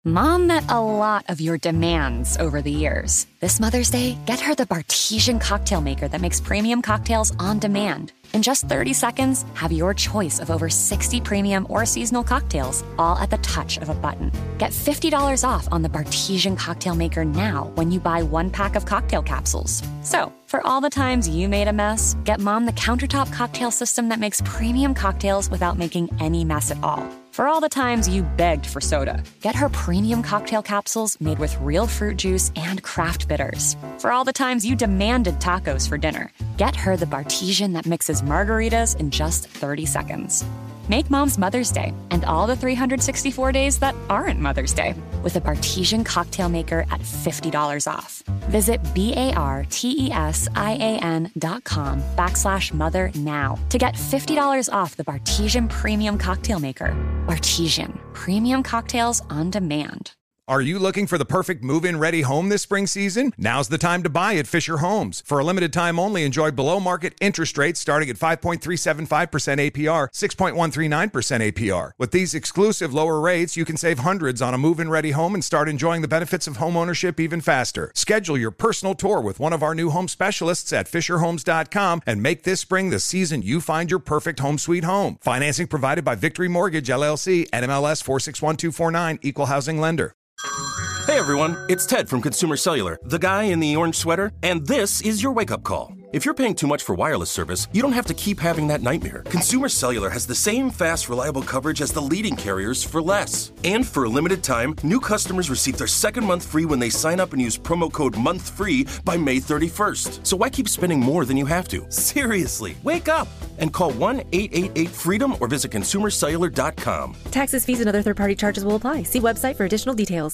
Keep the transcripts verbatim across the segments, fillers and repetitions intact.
Mom met a lot of your demands over the years. This Mother's Day, get her the Bartesian cocktail maker that makes premium cocktails on demand. In just thirty seconds, have your choice of over sixty premium or seasonal cocktails, all at the touch of a button. Get fifty dollars off on the Bartesian cocktail maker now when you buy one pack of cocktail capsules. So, for all the times you made a mess, get Mom the countertop cocktail system that makes premium cocktails without making any mess at all. For all the times you begged for soda, get her premium cocktail capsules made with real fruit juice and craft bitters. For all the times you demanded tacos for dinner, get her the Bartesian that mixes margaritas in just thirty seconds. Make Mom's Mother's Day and all the three hundred sixty-four days that aren't Mother's Day with a Bartesian cocktail maker at fifty dollars off. Visit B-A-R-T-E-S-I-A-N dot com backslash mother now to get fifty dollars off the Bartesian Premium Cocktail Maker. Bartesian, premium cocktails on demand. Are you looking for the perfect move-in ready home this spring season? Now's the time to buy at Fisher Homes. For a limited time only, enjoy below-market interest rates starting at five point three seven five percent A P R, six point one three nine percent A P R. With these exclusive lower rates, you can save hundreds on a move-in ready home and start enjoying the benefits of homeownership even faster. Schedule your personal tour with one of our new home specialists at fisher homes dot com and make this spring the season you find your perfect home sweet home. Financing provided by Victory Mortgage, L L C, N M L S four six one two four nine, Equal Housing Lender. Hey everyone, it's Ted from Consumer Cellular, the guy in the orange sweater, and this is your wake-up call. If you're paying too much for wireless service, you don't have to keep having that nightmare. Consumer Cellular has the same fast, reliable coverage as the leading carriers for less. And for a limited time, new customers receive their second month free when they sign up and use promo code MONTHFREE by May thirty-first. So why keep spending more than you have to? Seriously, wake up and call one eight eight eight FREEDOM or visit consumer cellular dot com. Taxes, fees, and other third-party charges will apply. See website for additional details.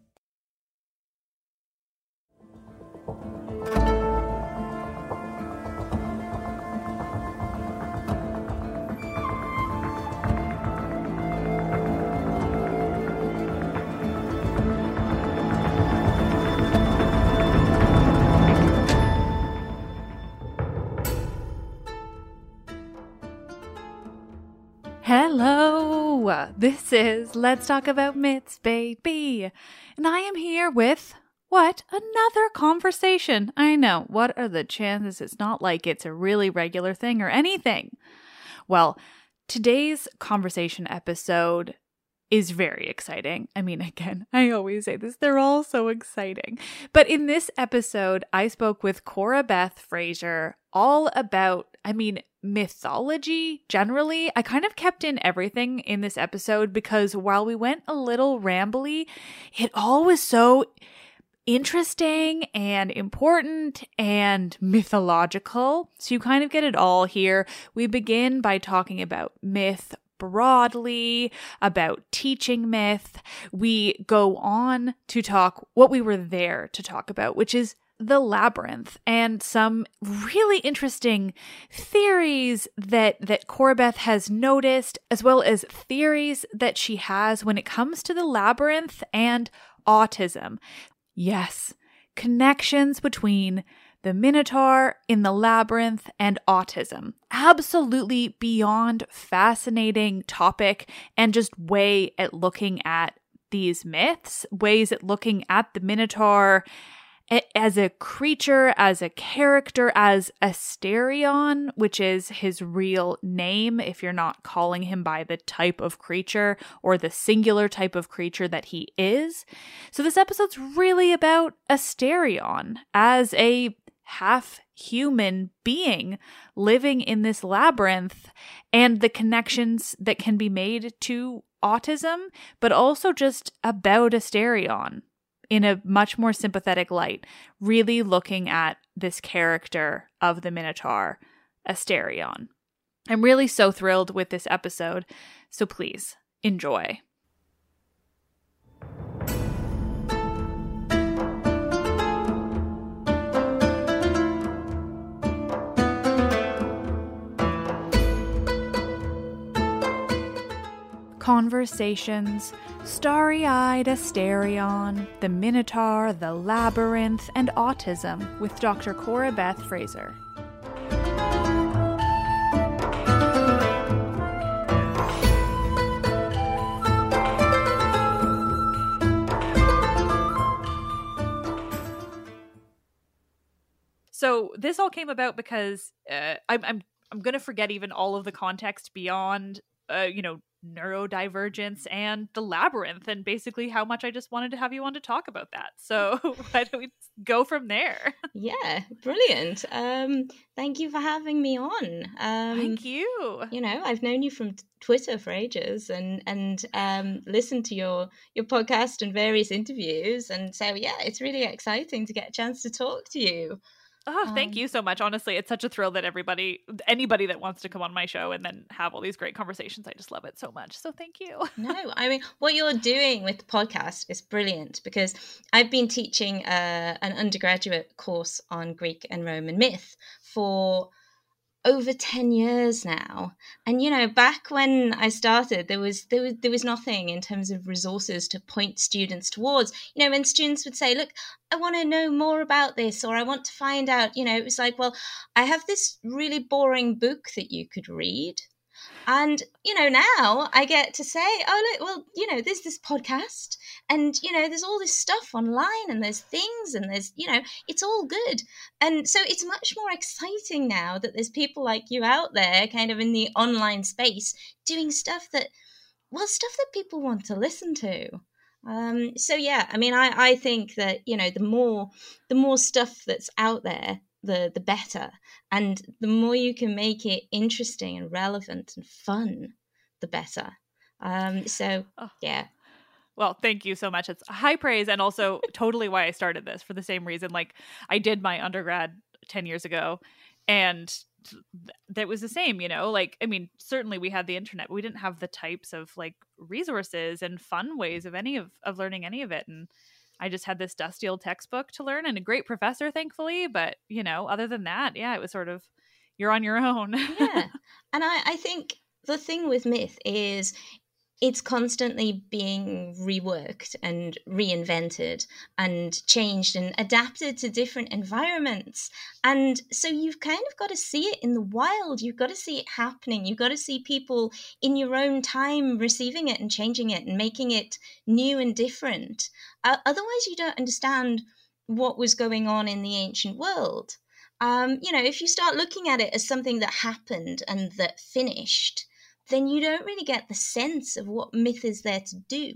Hello, this is Let's Talk About Myths, baby. And I am here with, what, another conversation. I know, what are the chances it's not like it's a really regular thing or anything? Well, today's conversation episode is very exciting. I mean, again, I always say this, they're all so exciting. But in this episode, I spoke with Cora Beth Fraser all about, I mean, mythology generally. I kind of kept in everything in this episode because while we went a little rambly, it all was so interesting and important and mythological. So you kind of get it all here. We begin by talking about myth broadly, about teaching myth. We go on to talk what we were there to talk about, which is the labyrinth and some really interesting theories that that Cora Beth has noticed, as well as theories that she has when it comes to the labyrinth and autism. Yes, connections between the Minotaur in the labyrinth and autism. Absolutely beyond fascinating topic and just way at looking at these myths, ways at looking at the Minotaur as a creature, as a character, as Asterion, which is his real name if you're not calling him by the type of creature or the singular type of creature that he is. So this episode's really about Asterion as a half-human being living in this labyrinth and the connections that can be made to autism, but also just about Asterion in a much more sympathetic light, really looking at this character of the Minotaur, Asterion. I'm really so thrilled with this episode, so please enjoy. Conversations, Starry-Eyed Asterion, the Minotaur, the Labyrinth, and Autism with Doctor Cora Beth Fraser. so this all came about because uh, I'm I'm I'm gonna forget even all of the context beyond uh, you know, neurodivergence and the labyrinth, and basically how much I just wanted to have you on to talk about that. So why don't we go from there? Yeah, brilliant. Um, thank you for having me on. Um, Thank you. You know, I've known you from t- Twitter for ages, and and um, listened to your your podcast and various interviews, and so yeah, it's really exciting to get a chance to talk to you. Oh, thank Um, you so much. Honestly, it's such a thrill that everybody, anybody that wants to come on my show and then have all these great conversations, I just love it so much. So thank you. No, I mean, what you're doing with the podcast is brilliant, because I've been teaching uh, an undergraduate course on Greek and Roman myth for over ten years now. And, you know, back when I started, there was, there was, there was nothing in terms of resources to point students towards. You know, when students would say, look, I want to know more about this, or I want to find out, you know, it was like, well, I have this really boring book that you could read. And, you know, now I get to say, oh, look, well, you know, there's this podcast, and, you know, there's all this stuff online, and there's things, and there's, you know, it's all good. And so it's much more exciting now that there's people like you out there kind of in the online space doing stuff that, well, stuff that people want to listen to. Um, so, yeah, I mean, I, I think that, you know, the more the more stuff that's out there, the the better, and the more you can make it interesting and relevant and fun, the better. Um so Oh. yeah. Well, thank you so much. It's high praise, and also totally why I started this, for the same reason. Like, I did my undergrad ten years ago, and th- that was the same, you know, like, I mean, certainly we had the internet, but we didn't have the types of like resources and fun ways of any of, of learning any of it. And I just had this dusty old textbook to learn and a great professor, thankfully. But, you know, other than that, yeah, it was sort of, you're on your own. Yeah. And I, I think the thing with myth is it's constantly being reworked and reinvented and changed and adapted to different environments. And so you've kind of got to see it in the wild. You've got to see it happening. You've got to see people in your own time receiving it and changing it and making it new and different. Uh, otherwise, you don't understand what was going on in the ancient world. Um, you know, if you start looking at it as something that happened and that finished, then you don't really get the sense of what myth is there to do.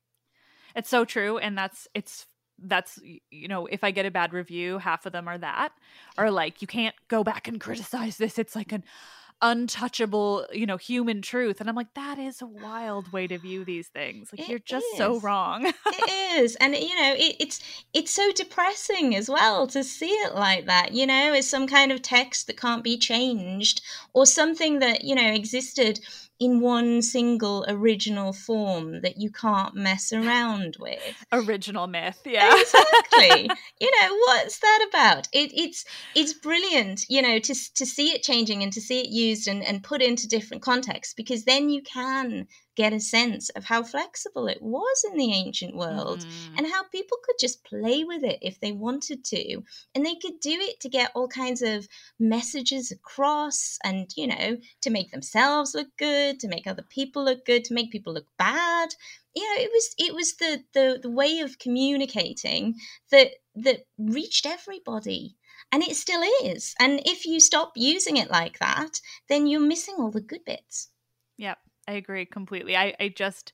It's so true. And that's, it's, that's, you know, if I get a bad review, half of them are that, or like, you can't go back and criticize this. It's like an untouchable, you know, human truth. And I'm like, that is a wild way to view these things. Like, It you're just is. so wrong. It is. And, you know, it, it's it's so depressing as well to see it like that, you know, as some kind of text that can't be changed, or something that, you know, existed in one single original form that you can't mess around with. Original myth. Yeah. Exactly. You know, what's that about? It, it's it's brilliant, you know, to to see it changing and to see it used and, and put into different contexts, because then you can get a sense of how flexible it was in the ancient world, Mm. and how people could just play with it if they wanted to. And they could do it to get all kinds of messages across, and, you know, to make themselves look good, to make other people look good, to make people look bad. You know, it was it was the the, the way of communicating that that reached everybody. And it still is. And if you stop using it like that, then you're missing all the good bits. Yep. I agree completely. I, I just,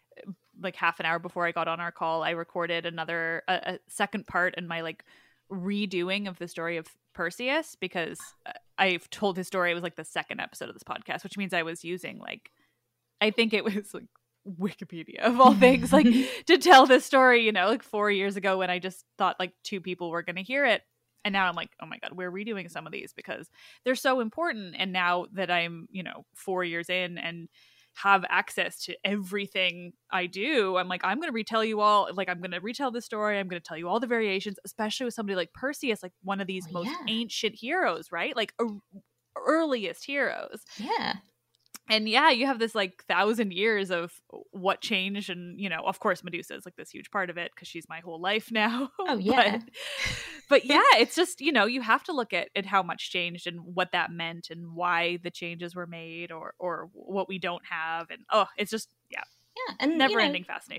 like half an hour before I got on our call, I recorded another, a, a second part in my like redoing of the story of Perseus, because I've told his story. It was like the second episode of this podcast, which means I was using like, I think it was like Wikipedia of all things, like to tell this story, you know, like four years ago when I just thought like two people were going to hear it. And now I'm like, oh my God, we're redoing some of these because they're so important. And now that I'm, you know, four years in and have access to everything I do, I'm like, I'm going to retell you all, like, I'm going to retell the story. I'm going to tell you all the variations, especially with somebody like Perseus, like one of these Oh, most yeah. ancient heroes, right? Like uh, earliest heroes. Yeah. And yeah, you have this like thousand years of what changed. And, you know, of course, Medusa is like this huge part of it because she's my whole life now. Oh, yeah. but, but yeah, it's just, you know, you have to look at, at how much changed and what that meant and why the changes were made, or or what we don't have. And oh, it's just, yeah, Yeah. And never you know, ending fascination.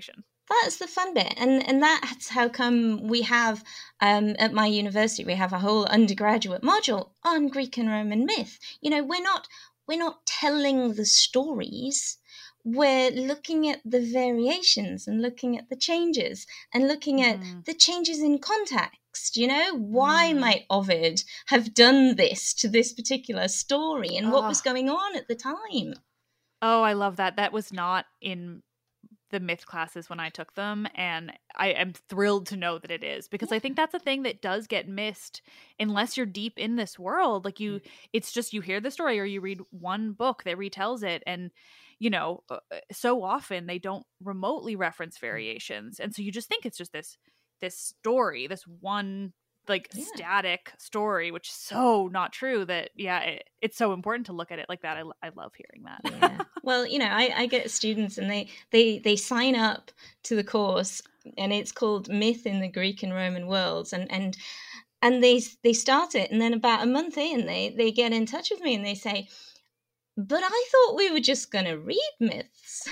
That's the fun bit. And and that's how come we have, um, at my university, we have a whole undergraduate module on Greek and Roman myth. You know, we're not we're not telling the stories. We're looking at the variations and looking at the changes and looking at mm. the changes in context. You know, why mm. might Ovid have done this to this particular story, and oh. what was going on at the time? Oh, I love that. That was not in the myth classes when I took them, and I am thrilled to know that it is, because I think that's a thing that does get missed unless you're deep in this world. Like you, it's just you hear the story or you read one book that retells it, and you know, so often they don't remotely reference variations, and so you just think it's just this this story, this one like yeah. static story, which is so not true. That yeah, it, it's so important to look at it like that. I, I love hearing that. Yeah. Well, you know, I, I get students and they they they sign up to the course, and it's called Myth in the Greek and Roman Worlds, and and and they they start it, and then about a month in, they they get in touch with me and they say, "But I thought we were just going to read myths."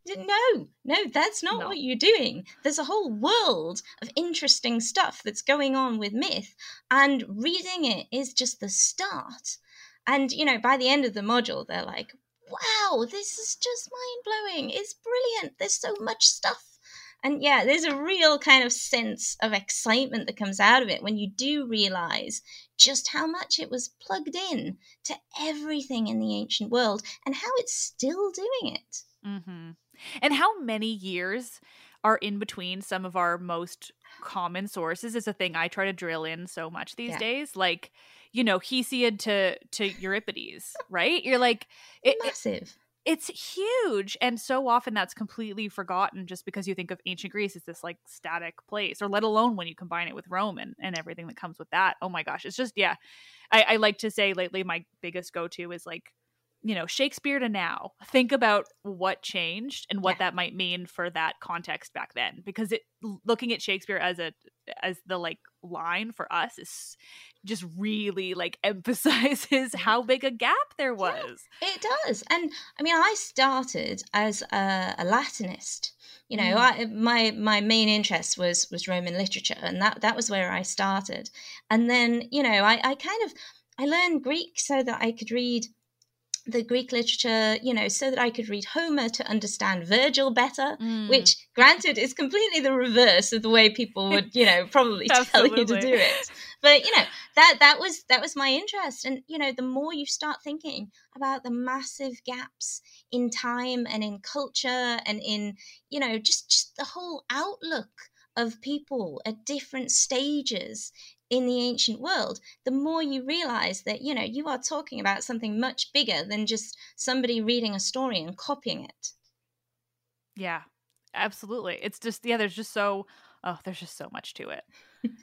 No, no, that's not no. what you're doing. There's a whole world of interesting stuff that's going on with myth, and reading it is just the start. And, you know, by the end of the module, they're like, wow, this is just mind-blowing. It's brilliant. There's so much stuff. And yeah, there's a real kind of sense of excitement that comes out of it when you do realize just how much it was plugged in to everything in the ancient world and how it's still doing it. Mm-hmm. And how many years are in between some of our most common sources is a thing I try to drill in so much these yeah. days. Like, you know, Hesiod to to Euripides, right? You're like, it, massive. It, it's huge. And so often that's completely forgotten just because you think of ancient Greece as this like static place, or let alone when you combine it with Rome and, and everything that comes with that. Oh my gosh. It's just, yeah. I, I like to say lately my biggest go-to is like, you know, Shakespeare to now. Think about what changed and what yeah. that might mean for that context back then. Because it looking at Shakespeare as a as the like line for us is just really like emphasizes how big a gap there was. Yeah, it does. And I mean, I started as a, a Latinist. You know, mm. I, my my main interest was was Roman literature, and that that was where I started. And then, you know, I, I kind of I learned Greek so that I could read the Greek literature, you know, so that I could read Homer to understand Virgil better, mm. which, granted, is completely the reverse of the way people would, you know, probably tell you to do it. But, you know, that that was that was my interest. And, you know, the more you start thinking about the massive gaps in time and in culture and in, you know, just, just the whole outlook of people at different stages in the ancient world, the more you realize that, you know, you are talking about something much bigger than just somebody reading a story and copying it. Yeah, absolutely. It's just, yeah, there's just so, oh, there's just so much to it.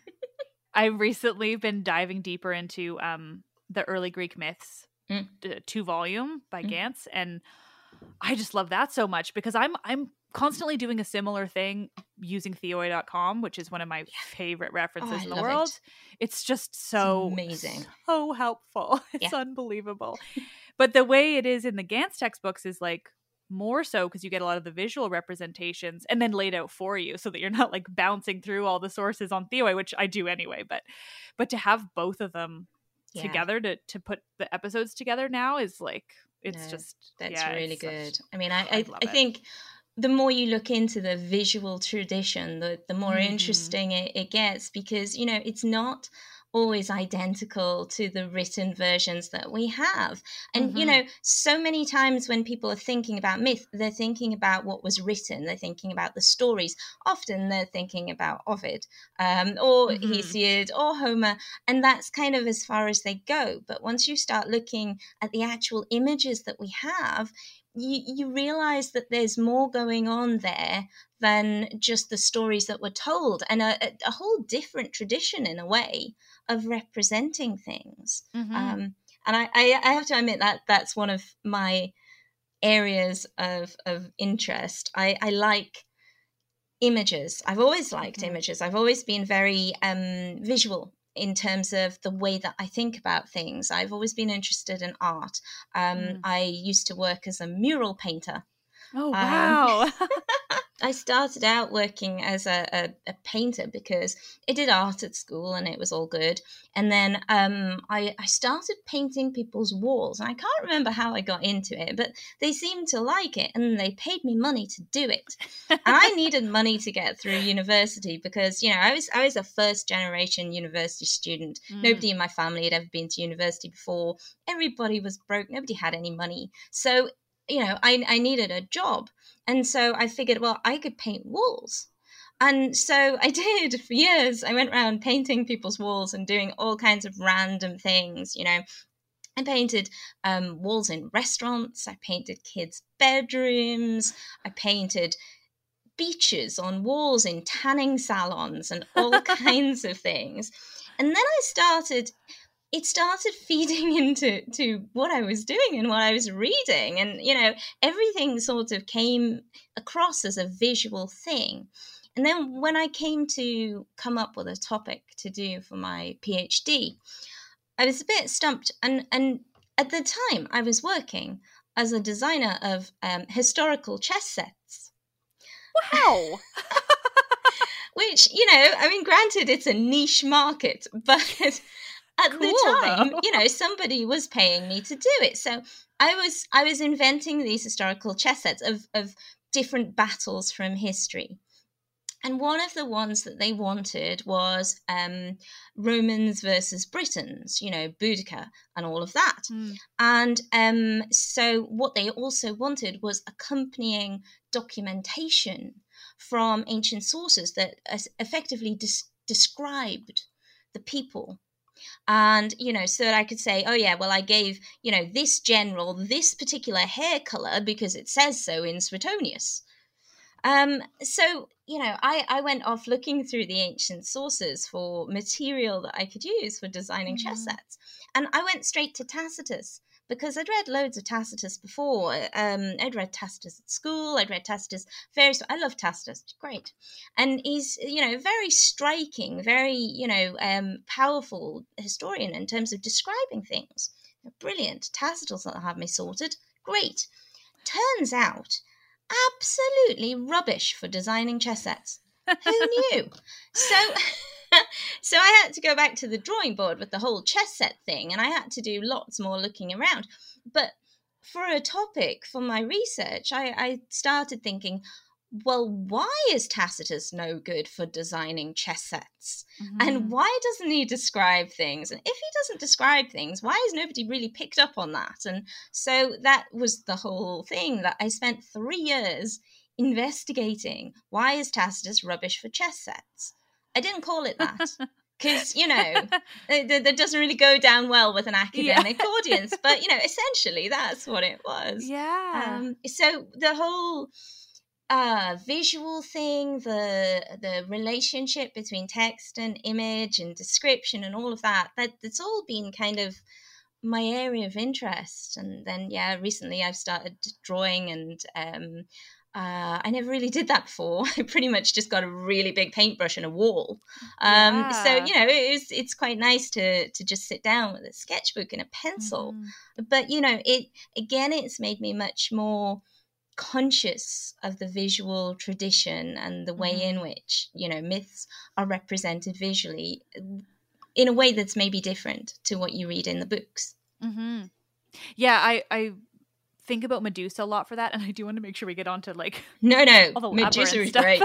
I've recently been diving deeper into um, the early Greek myths, mm. d- two volume by mm. Gantz. And I just love that so much because I'm, I'm, constantly doing a similar thing using theoi dot com, which is one of my favorite references oh, in the world. It. It's just so it's amazing, so helpful. It's yeah. unbelievable. But the way it is in the Gantz textbooks is like more so because you get a lot of the visual representations and then laid out for you so that you're not like bouncing through all the sources on Theoi, which I do anyway. But but to have both of them yeah. together to to put the episodes together now is like it's no, just that's yeah, really good. Such, I mean, I I, I, I think. The more you look into the visual tradition, the, the more mm-hmm. interesting it, it gets because, you know, it's not always identical to the written versions that we have. And, mm-hmm. you know, so many times when people are thinking about myth, they're thinking about what was written. They're thinking about the stories. Often they're thinking about Ovid um, or mm-hmm. Hesiod or Homer. And that's kind of as far as they go. But once you start looking at the actual images that we have, You, you realize that there's more going on there than just the stories that were told, and a, a whole different tradition in a way of representing things. Mm-hmm. Um, and I, I, I have to admit that that's one of my areas of, of interest. I, I like images. I've always liked mm-hmm. images. I've always been very um, visual in terms of the way that I think about things. I've always been interested in art. Um, mm. I used to work as a mural painter. Oh, wow. Um, I started out working as a, a, a painter because I did art at school and it was all good. And then um, I, I started painting people's walls. And I can't remember how I got into it, but they seemed to like it and they paid me money to do it. And I needed money to get through university because, you know, I was I was a first generation university student. Mm. Nobody in my family had ever been to university before. Everybody was broke. Nobody had any money. So, you know, I, I needed a job. And so I figured, well, I could paint walls. And so I did for years. I went around painting people's walls and doing all kinds of random things. You know, I painted um, walls in restaurants. I painted kids' bedrooms. I painted beaches on walls in tanning salons and all kinds of things. And then I started... it started feeding into to what I was doing and what I was reading. And, you know, everything sort of came across as a visual thing. And then when I came to come up with a topic to do for my PhD, I was a bit stumped. And, and at the time, I was working as a designer of um, historical chess sets. Wow! Which, you know, I mean, granted, it's a niche market, but... At cool, the time, though. You know, somebody was paying me to do it. So I was I was inventing these historical chess sets of, of different battles from history. And one of the ones that they wanted was um, Romans versus Britons, you know, Boudica and all of that. Mm. And um, so what they also wanted was accompanying documentation from ancient sources that effectively des- described the people. And, you know, so that I could say, oh, yeah, well, I gave, you know, this general this particular hair color because it says so in Suetonius. Um, so, you know, I, I went off looking through the ancient sources for material that I could use for designing mm-hmm. chess sets. And I went straight to Tacitus because I'd read loads of Tacitus before. Um, I'd read Tacitus at school. I'd read Tacitus various. I love Tacitus. Great. And he's, you know, very striking, very, you know, um, powerful historian in terms of describing things. Brilliant. Tacitus will have me sorted. Great. Turns out, absolutely rubbish for designing chess sets. Who knew? So... So I had to go back to the drawing board with the whole chess set thing, and I had to do lots more looking around. But for a topic for my research, I, I started thinking, well, why is Tacitus no good for designing chess sets? Mm-hmm. And why doesn't he describe things? And if he doesn't describe things, why has nobody really picked up on that? And so that was the whole thing that I spent three years investigating. Why is Tacitus rubbish for chess sets? I didn't call it that because, you know, that doesn't really go down well with an academic yeah. audience. But, you know, essentially that's what it was. Yeah. Um, so the whole uh, visual thing, the the relationship between text and image and description and all of that, that that's all been kind of my area of interest. And then, yeah, recently I've started drawing and um Uh, I never really did that before. I pretty much just got a really big paintbrush and a wall. Um, yeah. So, you know, it was, it's quite nice to to just sit down with a sketchbook and a pencil. Mm. But, you know, it again, it's made me much more conscious of the visual tradition and the way mm. in which, you know, myths are represented visually in a way that's maybe different to what you read in the books. Mm-hmm. Yeah, I... I... think about Medusa a lot for that, and I do want to make sure we get on to like no no Medusa is great.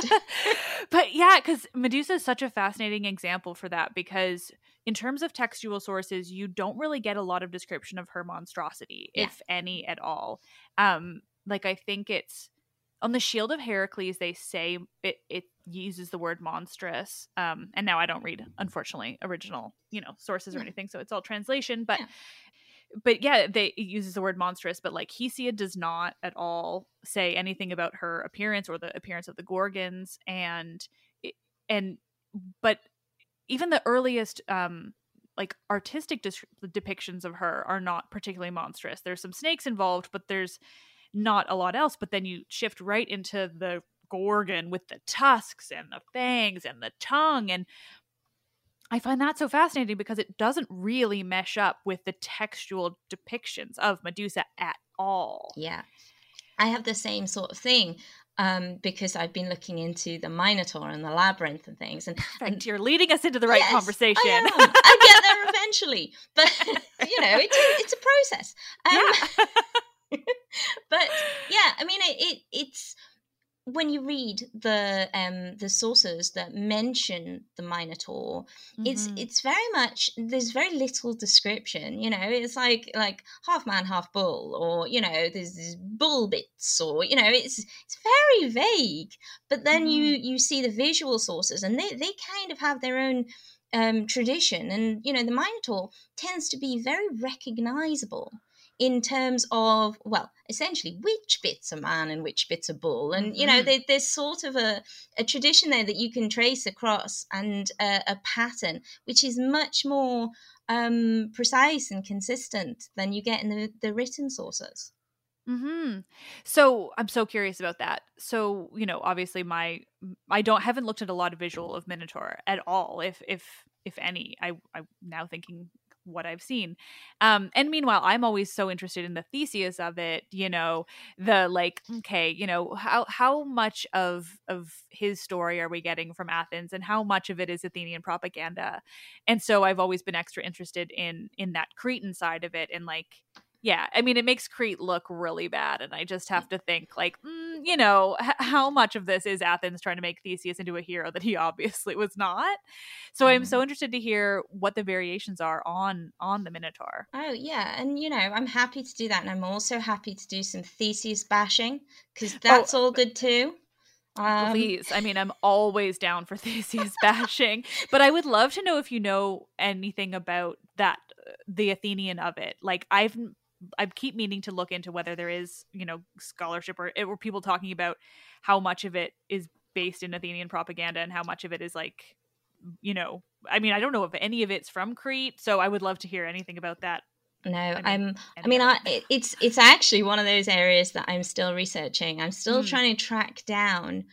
But yeah, because Medusa is such a fascinating example for that, because in terms of textual sources you don't really get a lot of description of her monstrosity, yeah. if any at all. Um like I think it's on the Shield of Heracles they say it it uses the word monstrous, um and now I don't read, unfortunately, original, you know, sources or yeah. anything, so it's all translation, but yeah. But yeah, they it uses the word monstrous, but like Hesiod does not at all say anything about her appearance or the appearance of the Gorgons, and and but even the earliest um like artistic dis- depictions of her are not particularly monstrous. There's some snakes involved, but there's not a lot else. But then you shift right into the Gorgon with the tusks and the fangs and the tongue, and I find that so fascinating because it doesn't really mesh up with the textual depictions of Medusa at all. Yeah. I have the same sort of thing. um, because I've been looking into the Minotaur and the labyrinth and things. And, and you're leading us into the right yes, conversation. I am. I'll get there eventually, but you know, it's a, it's a process. Um, yeah. But yeah, I mean, it, it it's. When you read the um the sources that mention the Minotaur, mm-hmm. it's it's very much, there's very little description. You know, it's like like half man, half bull, or you know, there's, there's bull bits, or you know, it's it's very vague. But then mm-hmm. you you see the visual sources, and they they kind of have their own um tradition, and you know, the Minotaur tends to be very recognizable in terms of, well, essentially which bits are man and which bits are bull. And, you know, mm-hmm. there, there's sort of a, a tradition there that you can trace across, and a, a pattern, which is much more um, precise and consistent than you get in the, the written sources. Hmm. So I'm so curious about that. So, you know, obviously my, I don't, haven't looked at a lot of visual of Minotaur at all, if, if, if any. I, I'm now thinking what I've seen. Um, and meanwhile, I'm always so interested in the Theseus of it, you know, the like, okay, you know, how, how much of, of his story are we getting from Athens, and how much of it is Athenian propaganda? And so I've always been extra interested in, in that Cretan side of it. And like, yeah, I mean, it makes Crete look really bad. And I just have to think like, mm, you know, h- how much of this is Athens trying to make Theseus into a hero that he obviously was not? So mm. I'm so interested to hear what the variations are on, on the Minotaur. Oh, yeah. And, you know, I'm happy to do that. And I'm also happy to do some Theseus bashing, because that's oh, all good too. Um, Please. I mean, I'm always down for Theseus bashing, but I would love to know if you know anything about that, the Athenian of it. Like I've, I keep meaning to look into whether there is, you know, scholarship or, or people talking about how much of it is based in Athenian propaganda and how much of it is like, you know, I mean, I don't know if any of it's from Crete, so I would love to hear anything about that. No, I mean, I'm, I mean, I, it's, it's actually one of those areas that I'm still researching. I'm still mm. trying to track down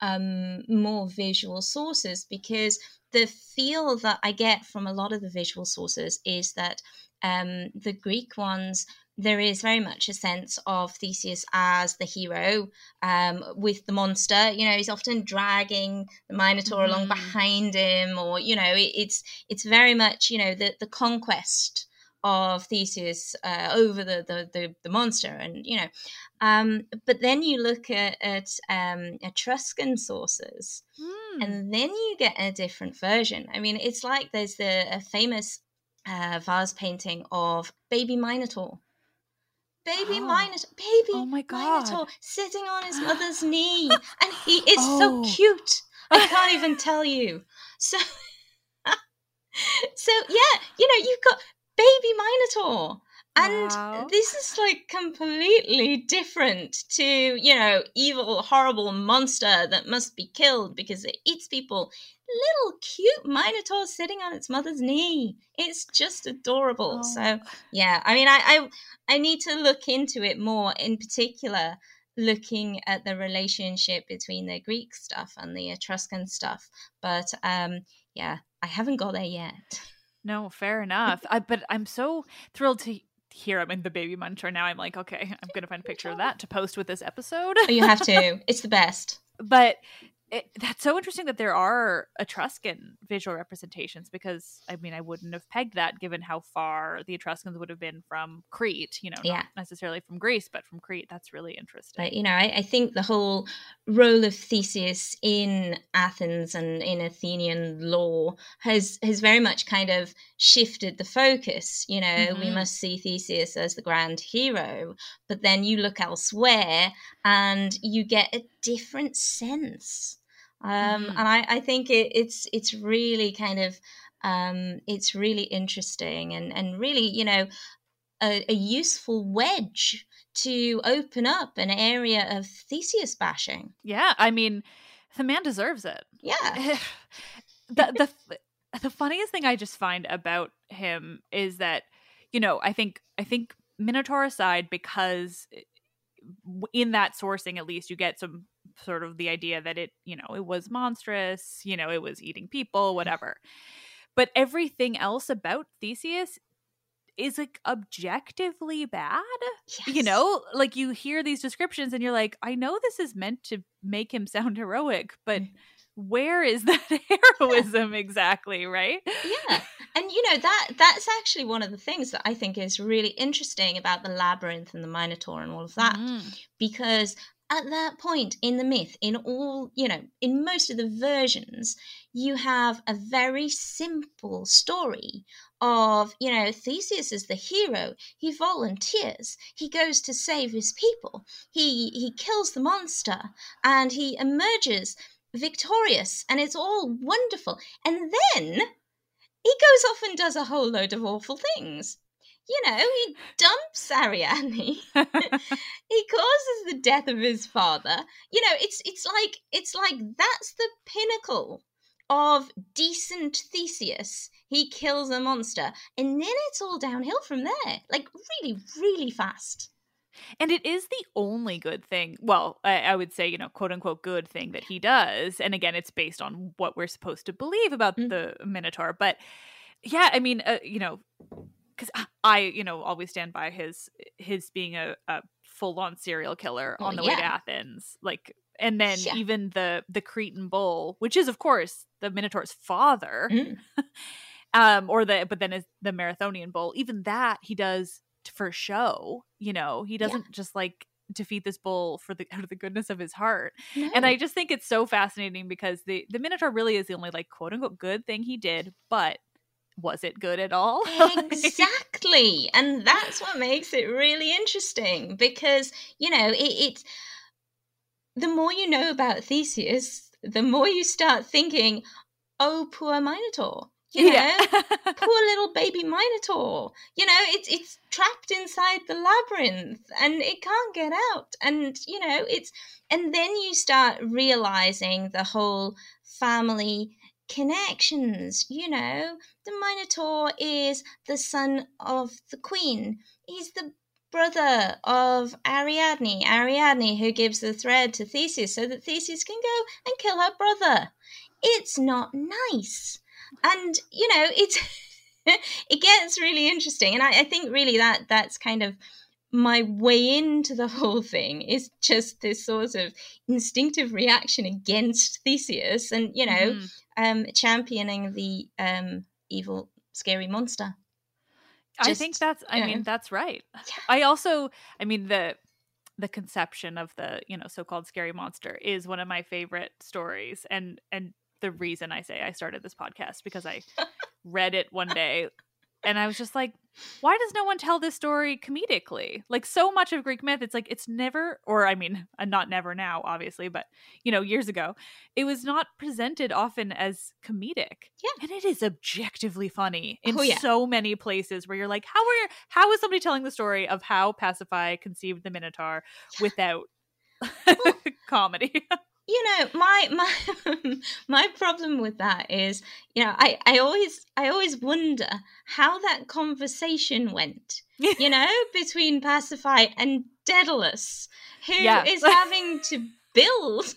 um, more visual sources, because the feel that I get from a lot of the visual sources is that um, the Greek ones, there is very much a sense of Theseus as the hero um, with the monster. You know, he's often dragging the Minotaur mm. along behind him, or, you know, it, it's it's very much, you know, the, the conquest of Theseus uh, over the, the, the, the monster. And, you know, um, but then you look at, at um, Etruscan sources mm. and then you get a different version. I mean, it's like there's the a famous uh, vase painting of baby Minotaur. Baby oh. Minotaur, baby oh my God. Minotaur sitting on his mother's knee. And he is oh. so cute. I can't even tell you. So, so yeah, you know, you've got baby Minotaur. And wow. this is like completely different to, you know, evil, horrible monster that must be killed because it eats people. Little cute Minotaur sitting on its mother's knee. It's just adorable. Oh. So, yeah, I mean, I, I I need to look into it more, in particular, looking at the relationship between the Greek stuff and the Etruscan stuff. But, um, yeah, I haven't got there yet. No, fair enough. I, but I'm so thrilled to hear I'm in the baby Minotaur now. I'm like, okay, I'm going to find a picture of that to post with this episode. Oh, you have to. It's the best. But it, that's so interesting that there are Etruscan visual representations, because, I mean, I wouldn't have pegged that given how far the Etruscans would have been from Crete, you know, yeah. not necessarily from Greece, but from Crete. That's really interesting. But, you know, I, I think the whole role of Theseus in Athens and in Athenian lore has, has very much kind of shifted the focus. You know, mm-hmm. we must see Theseus as the grand hero, but then you look elsewhere and you get a different sense. Um, mm. And I, I think it, it's it's really kind of um, it's really interesting and, and really, you know, a, a useful wedge to open up an area of Theseus bashing. Yeah, I mean, the man deserves it. Yeah. the the the funniest thing I just find about him is that, you know, I think I think Minotaur aside, because in that sourcing, at least, you get some sort of the idea that it, you know, it was monstrous, you know, it was eating people, whatever. But everything else about Theseus, is like objectively bad. Yes. You know, like you hear these descriptions and you're like, I know this is meant to make him sound heroic, but Mm. where is that heroism exactly, right? Yeah. And you know, that that's actually one of the things that I think is really interesting about the labyrinth and the Minotaur and all of that. Mm. Because at that point in the myth, in all, you know, in most of the versions, you have a very simple story of, you know, Theseus is the hero. He volunteers. He goes to save his people. He he kills the monster and he emerges victorious, and it's all wonderful. And then he goes off and does a whole load of awful things. You know, he dumps Ariadne. He causes the death of his father. You know, it's it's like it's like that's the pinnacle of decent Theseus. He kills a monster, and then it's all downhill from there. Like really, really fast. And it is the only good thing, well, I, I would say, you know, quote unquote good thing that he does. And again, it's based on what we're supposed to believe about Mm. the Minotaur. But yeah, I mean, uh, you know, because I, you know, always stand by his his being a, a full on serial killer Well, on the way to yeah. Athens. Like, and then Yeah. even the the Cretan bull, which is, of course, the Minotaur's father, Mm. um, or the, but then is the Marathonian bull, even that he does for show. You know, he doesn't just like defeat this bull for the out of the goodness of his heart. No. And I just think it's so fascinating because the the Minotaur really is the only like quote unquote good thing he did, but was it good at all? Exactly. And that's what makes it really interesting because, you know, it, it the more you know about Theseus, the more you start thinking, oh, poor Minotaur. You know, Yeah. poor little baby Minotaur. You know, it's it's trapped inside the labyrinth and it can't get out. And, you know, it's and then you start realizing the whole family connections. You know, the Minotaur is the son of the queen. He's the brother of Ariadne. Ariadne who gives the thread to Theseus so that Theseus can go and kill her brother. It's not nice. And, you know, it's it gets really interesting. And I, I think really that that's kind of my way into the whole thing is just this sort of instinctive reaction against Theseus and, you know, Mhm. um, championing the um, evil, scary monster. I Just, think that's, I you mean, know. that's right. I also, I mean, the the conception of the, you know, so-called scary monster is one of my favorite stories. And, and the reason I say I started this podcast, because I read it one day and I was just like, why does no one tell this story comedically? Like so much of Greek myth, it's like, it's never, or I mean, uh, not never now, obviously, but, you know, years ago, it was not presented often as comedic. Yeah. And it is objectively funny in Oh, yeah. so many places where you're like, how are, how is somebody telling the story of how Pasiphae conceived the Minotaur without comedy? You know, my my my problem with that is, you know, I, I always I always wonder how that conversation went, you know, between Pasiphae and Daedalus, who Yeah. is having to build.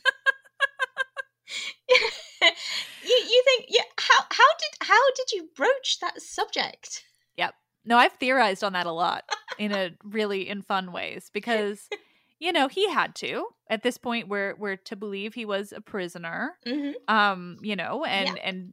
you you think yeah, how how did how did you broach that subject? Yep. No, I've theorized on that a lot in a really in fun ways because, you know, he had to at this point where we're to believe he was a prisoner. Mm-hmm. Um, you know, and and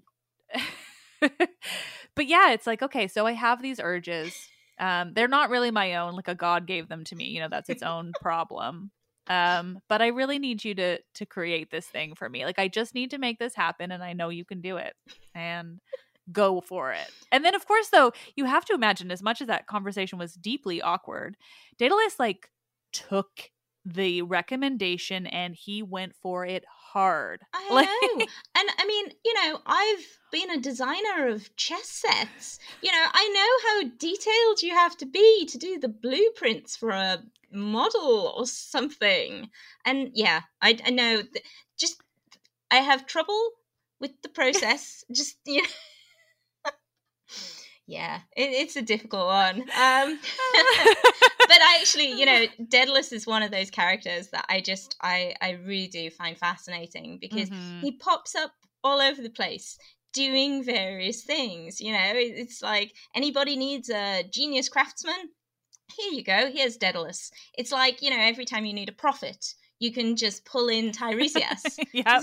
but yeah, it's like, okay, so I have these urges. Um, they're not really my own, like a god gave them to me, you know, that's its own problem. Um, but I really need you to to create this thing for me. Like I just need to make this happen and I know you can do it. And go for it. And then of course though, you have to imagine as much as that conversation was deeply awkward, Daedalus like took the recommendation and he went for it hard. I Like- know. And I mean, you know, I've been a designer of chess sets. You know, I know how detailed you have to be to do the blueprints for a model or something. And yeah, I, I know. th- Just, I have trouble with the process. Just, you know. Yeah, it, it's a difficult one. Um, but actually, you know, Daedalus is one of those characters that I just, I, I really do find fascinating because Mhm. he pops up all over the place, doing various things. You know, it's like anybody needs a genius craftsman. Here you go. Here's Daedalus. It's like, you know, every time you need a prophet, you can just pull in Tiresias. Yeah.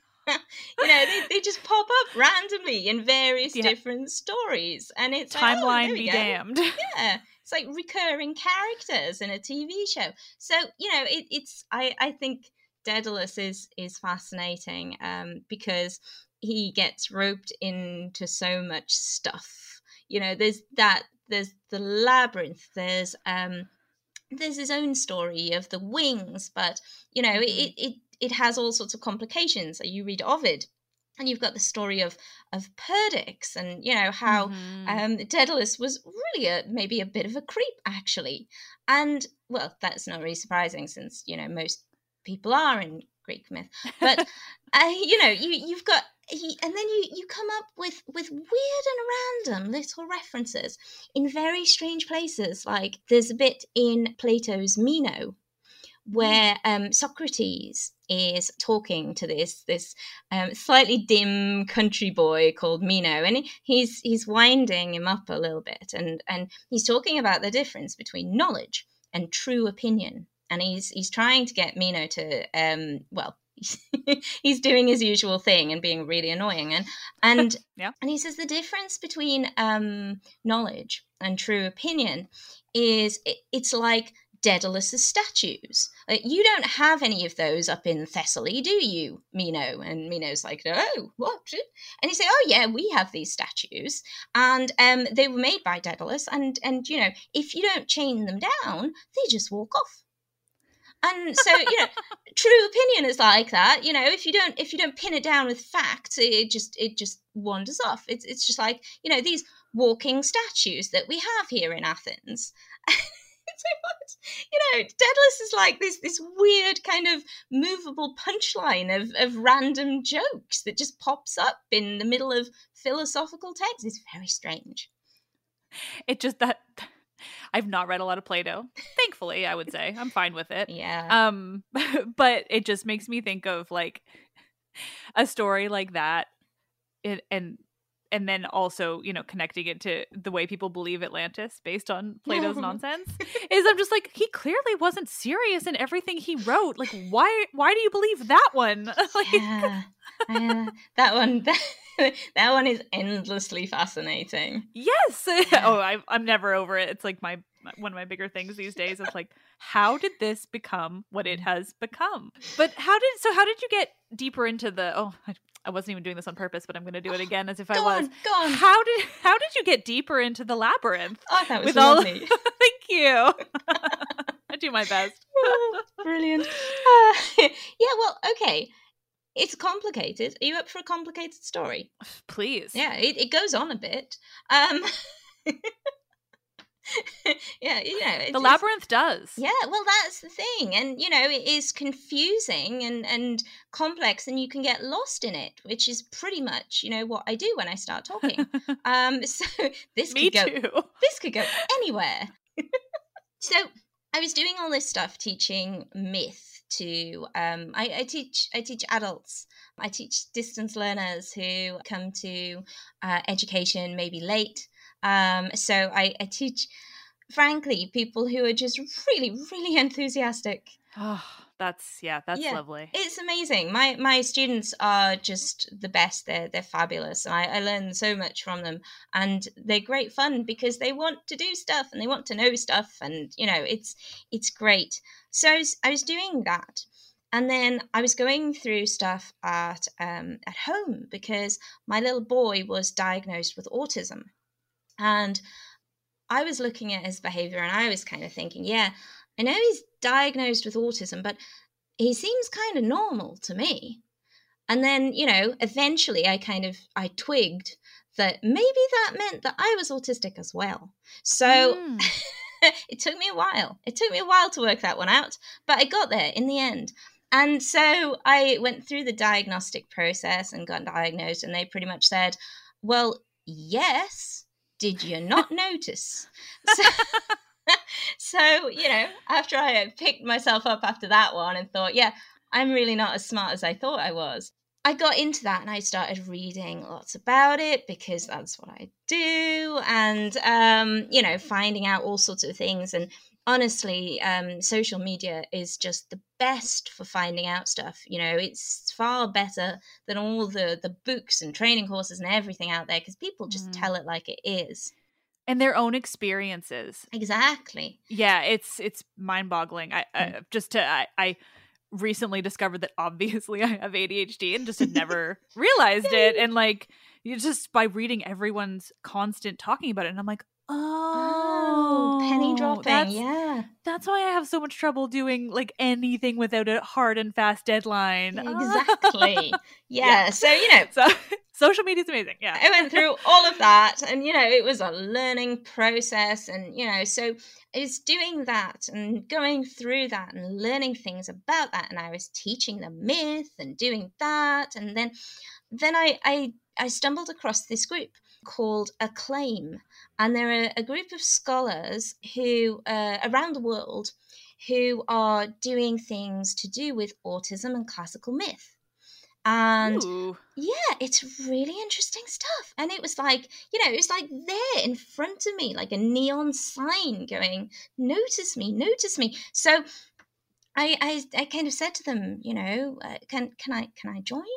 You know, they, they just pop up randomly in various Yeah. different stories. And it's Timeline like, oh, there we be go. damned. Yeah. It's like recurring characters in a T V show. So, you know, it, it's, I, I think Daedalus is, is fascinating um, because he gets roped into so much stuff. You know, there's that, there's the labyrinth, there's, um, there's his own story of the wings, but, you know, mm-hmm. it, it, it has all sorts of complications. You read Ovid, and you've got the story of of Perdix, and you know how mm-hmm. um, Daedalus was really a maybe a bit of a creep, actually. And well, that's not really surprising since you know most people are in Greek myth. But uh, you know, you you've got he, and then you you come up with with weird and random little references in very strange places. Like there's a bit in Plato's Meno where um, Socrates is talking to this this um, slightly dim country boy called Meno, and he's he's winding him up a little bit, and and he's talking about the difference between knowledge and true opinion, and he's he's trying to get Meno to um well he's, he's doing his usual thing and being really annoying, and and yeah. and he says the difference between um knowledge and true opinion is it, it's like Daedalus's statues. Uh, you don't have any of those up in Thessaly, do you, Meno? And Meno's like, no, what? And he say, oh yeah, we have these statues, and um, they were made by Daedalus, and and you know, if you don't chain them down, they just walk off. And so, you know, true opinion is like that. You know, if you don't if you don't pin it down with facts, it just it just wanders off. It's it's just like, you know, these walking statues that we have here in Athens. You know, Daedalus is like this this weird kind of movable punchline of, of random jokes that just pops up in the middle of philosophical texts. It's very strange. It just that I've not read a lot of Plato. Thankfully, I would say. I'm fine with it. Yeah. Um, but it just makes me think of like a story like that. It and And then also, you know, connecting it to the way people believe Atlantis based on Plato's nonsense is I'm just like, he clearly wasn't serious in everything he wrote. Like, why why do you believe that one? Like, yeah, yeah, that one, that, that one is endlessly fascinating. Yes. Oh, I, I'm never over it. It's like my one of my bigger things these days of like, how did this become what it has become? But how did, so how did you get deeper into the, oh, I, I wasn't even doing this on purpose, but I'm going to do it again as if go I was. On, go on. How did how did you get deeper into the labyrinth? Oh, that was with lovely. All... Thank you. I do my best. Oh, brilliant. Uh, yeah, well, okay. It's complicated. Are you up for a complicated story? Please. Yeah, it, it goes on a bit. Um, yeah, you know. It's, the labyrinth does. Yeah, well, that's the thing. And, you know, it is confusing and, and complex, and you can get lost in it, which is pretty much, you know, what I do when I start talking. um, so this Me could go, too. this could go anywhere. So I was doing all this stuff teaching myth to, um, I, I teach, I teach adults. I teach distance learners who come to uh, education maybe late. Um, so I, I teach, frankly, people who are just really, really enthusiastic. Oh, that's, yeah, that's yeah, lovely. It's amazing. My my students are just the best. They're they're fabulous. And I, I learn so much from them. And they're great fun because they want to do stuff and they want to know stuff. And, you know, it's it's great. So I was, I was doing that. And then I was going through stuff at um, at home because my little boy was diagnosed with autism. And I was looking at his behavior and I was kind of thinking, yeah, I know he's diagnosed with autism, but he seems kind of normal to me. And then, you know, eventually I kind of, I twigged that maybe that meant that I was autistic as well. So mm. It took me a while. It took me a while to work that one out, but I got there in the end. And so I went through the diagnostic process and got diagnosed, and they pretty much said, well, yes, did you not notice? So, so, you know, after I picked myself up after that one and thought, yeah, I'm really not as smart as I thought I was. I got into that and I started reading lots about it because that's what I do. And, um, you know, finding out all sorts of things. And honestly, um, social media is just the best for finding out stuff. You know, it's far better than all the, the books and training courses and everything out there because people just mm. tell it like it is. And their own experiences. Exactly. Yeah, it's it's mind-boggling. I, mm. I just to I, I recently discovered that obviously I have A D H D and just had never realized it. And like you just by reading everyone's constant talking about it, and I'm like, oh, oh penny dropping. That's, yeah, that's why I have so much trouble doing like anything without a hard and fast deadline. Exactly. yeah. yeah. So you know. So, social media is amazing. Yeah. I went through all of that and, you know, it was a learning process. And, you know, so it's doing that and going through that and learning things about that. And I was teaching the myth and doing that. And then then I, I, I stumbled across this group called Acclaim. And they're a, a group of scholars who uh, around the world who are doing things to do with autism and classical myth. And Ooh. yeah, it's really interesting stuff. And it was like, you know, it was like there in front of me, like a neon sign going, notice me, notice me. So I, I, I kind of said to them, you know, uh, can, can I, can I join?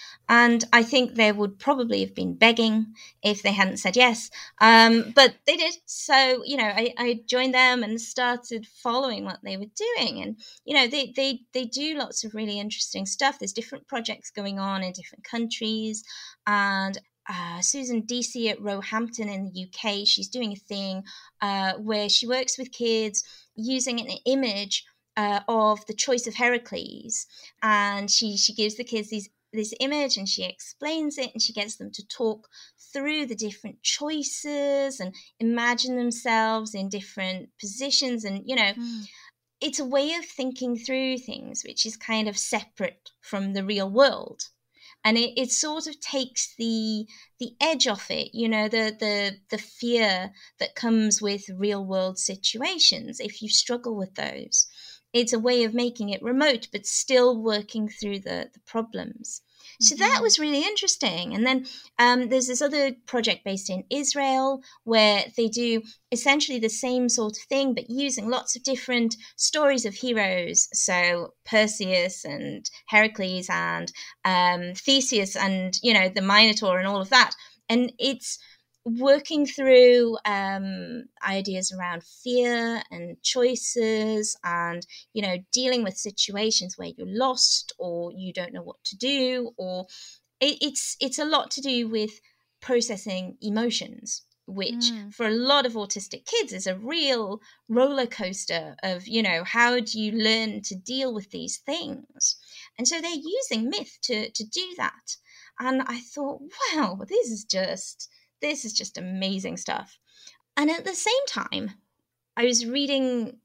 And I think they would probably have been begging if they hadn't said yes. Um, but they did. So, you know, I, I joined them and started following what they were doing. And, you know, they, they, they do lots of really interesting stuff. There's different projects going on in different countries. And uh, Susan Deasy at Roehampton in the U K, she's doing a thing uh, where she works with kids using an image uh, of the choice of Heracles. And she, she gives the kids these this image and she explains it and she gets them to talk through the different choices and imagine themselves in different positions. And, you know, mm. it's a way of thinking through things which is kind of separate from the real world. And it, it sort of takes the the edge off it, you know, the, the, the fear that comes with real world situations if you struggle with those. It's a way of making it remote, but still working through the, the problems. So mm-hmm. that was really interesting. And then um, there's this other project based in Israel where they do essentially the same sort of thing, but using lots of different stories of heroes. So Perseus and Heracles and um, Theseus and, you know, the Minotaur and all of that. And it's working through um, ideas around fear and choices and, you know, dealing with situations where you're lost or you don't know what to do, or it, it's it's a lot to do with processing emotions, which mm. for a lot of autistic kids is a real roller coaster of, you know, how do you learn to deal with these things? And so they're using myth to to do that. And I thought, wow, this is just... This is just amazing stuff. And at the same time, I was reading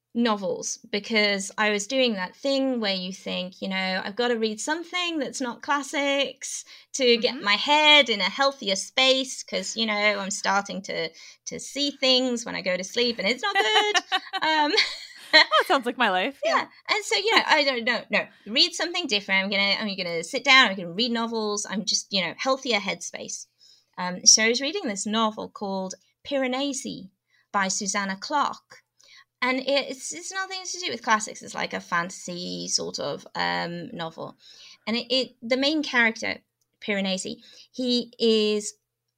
novels because I was doing that thing where you think, you know, I've got to read something that's not classics to mm-hmm. get my head in a healthier space because, you know, I'm starting to to see things when I go to sleep and it's not good. um, that sounds like my life. Yeah. And so, you know, I don't know. No, read something different. I'm going to I'm going to sit down. I'm going to read novels. I'm just, you know, healthier headspace. Um, so I was reading this novel called Piranesi by Susanna Clarke. And it's it's nothing to do with classics. It's like a fantasy sort of um, novel. And it, it the main character, Piranesi, he is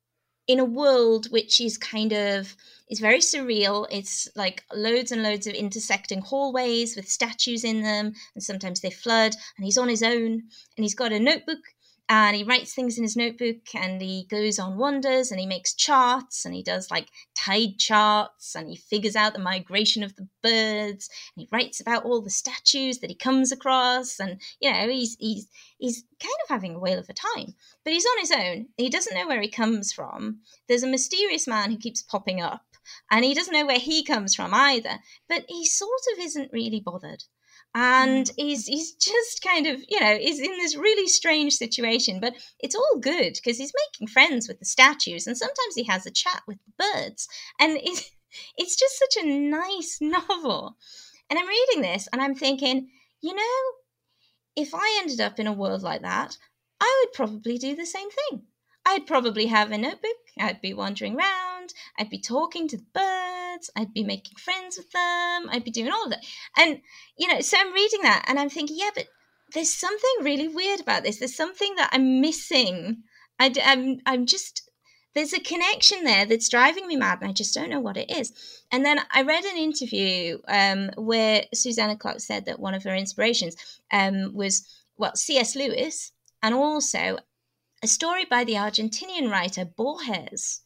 in a world which is kind of, is very surreal. It's like loads and loads of intersecting hallways with statues in them. And sometimes they flood. And he's on his own. And he's got a notebook. And he writes things in his notebook and he goes on wanders and he makes charts and he does like tide charts and he figures out the migration of the birds and he writes about all the statues that he comes across. And, you know, he's he's he's kind of having a whale of a time. But he's on his own. He doesn't know where he comes from. There's a mysterious man who keeps popping up and he doesn't know where he comes from either. But he sort of isn't really bothered. And he's he's just kind of, you know, he's in this really strange situation, but it's all good because he's making friends with the statues and sometimes he has a chat with the birds. And it's, it's just such a nice novel. And I'm reading this and I'm thinking, you know, if I ended up in a world like that, I would probably do the same thing. I'd probably have a notebook. I'd be wandering around. I'd be talking to the birds. I'd be making friends with them. I'd be doing all of that. And, you know, so I'm reading that and I'm thinking, yeah, but there's something really weird about this. There's something that I'm missing. I, I'm, I'm just, there's a connection there that's driving me mad and I just don't know what it is. And then I read an interview um, where Susanna Clarke said that one of her inspirations um, was, well, C S Lewis, and also a story by the Argentinian writer Borges.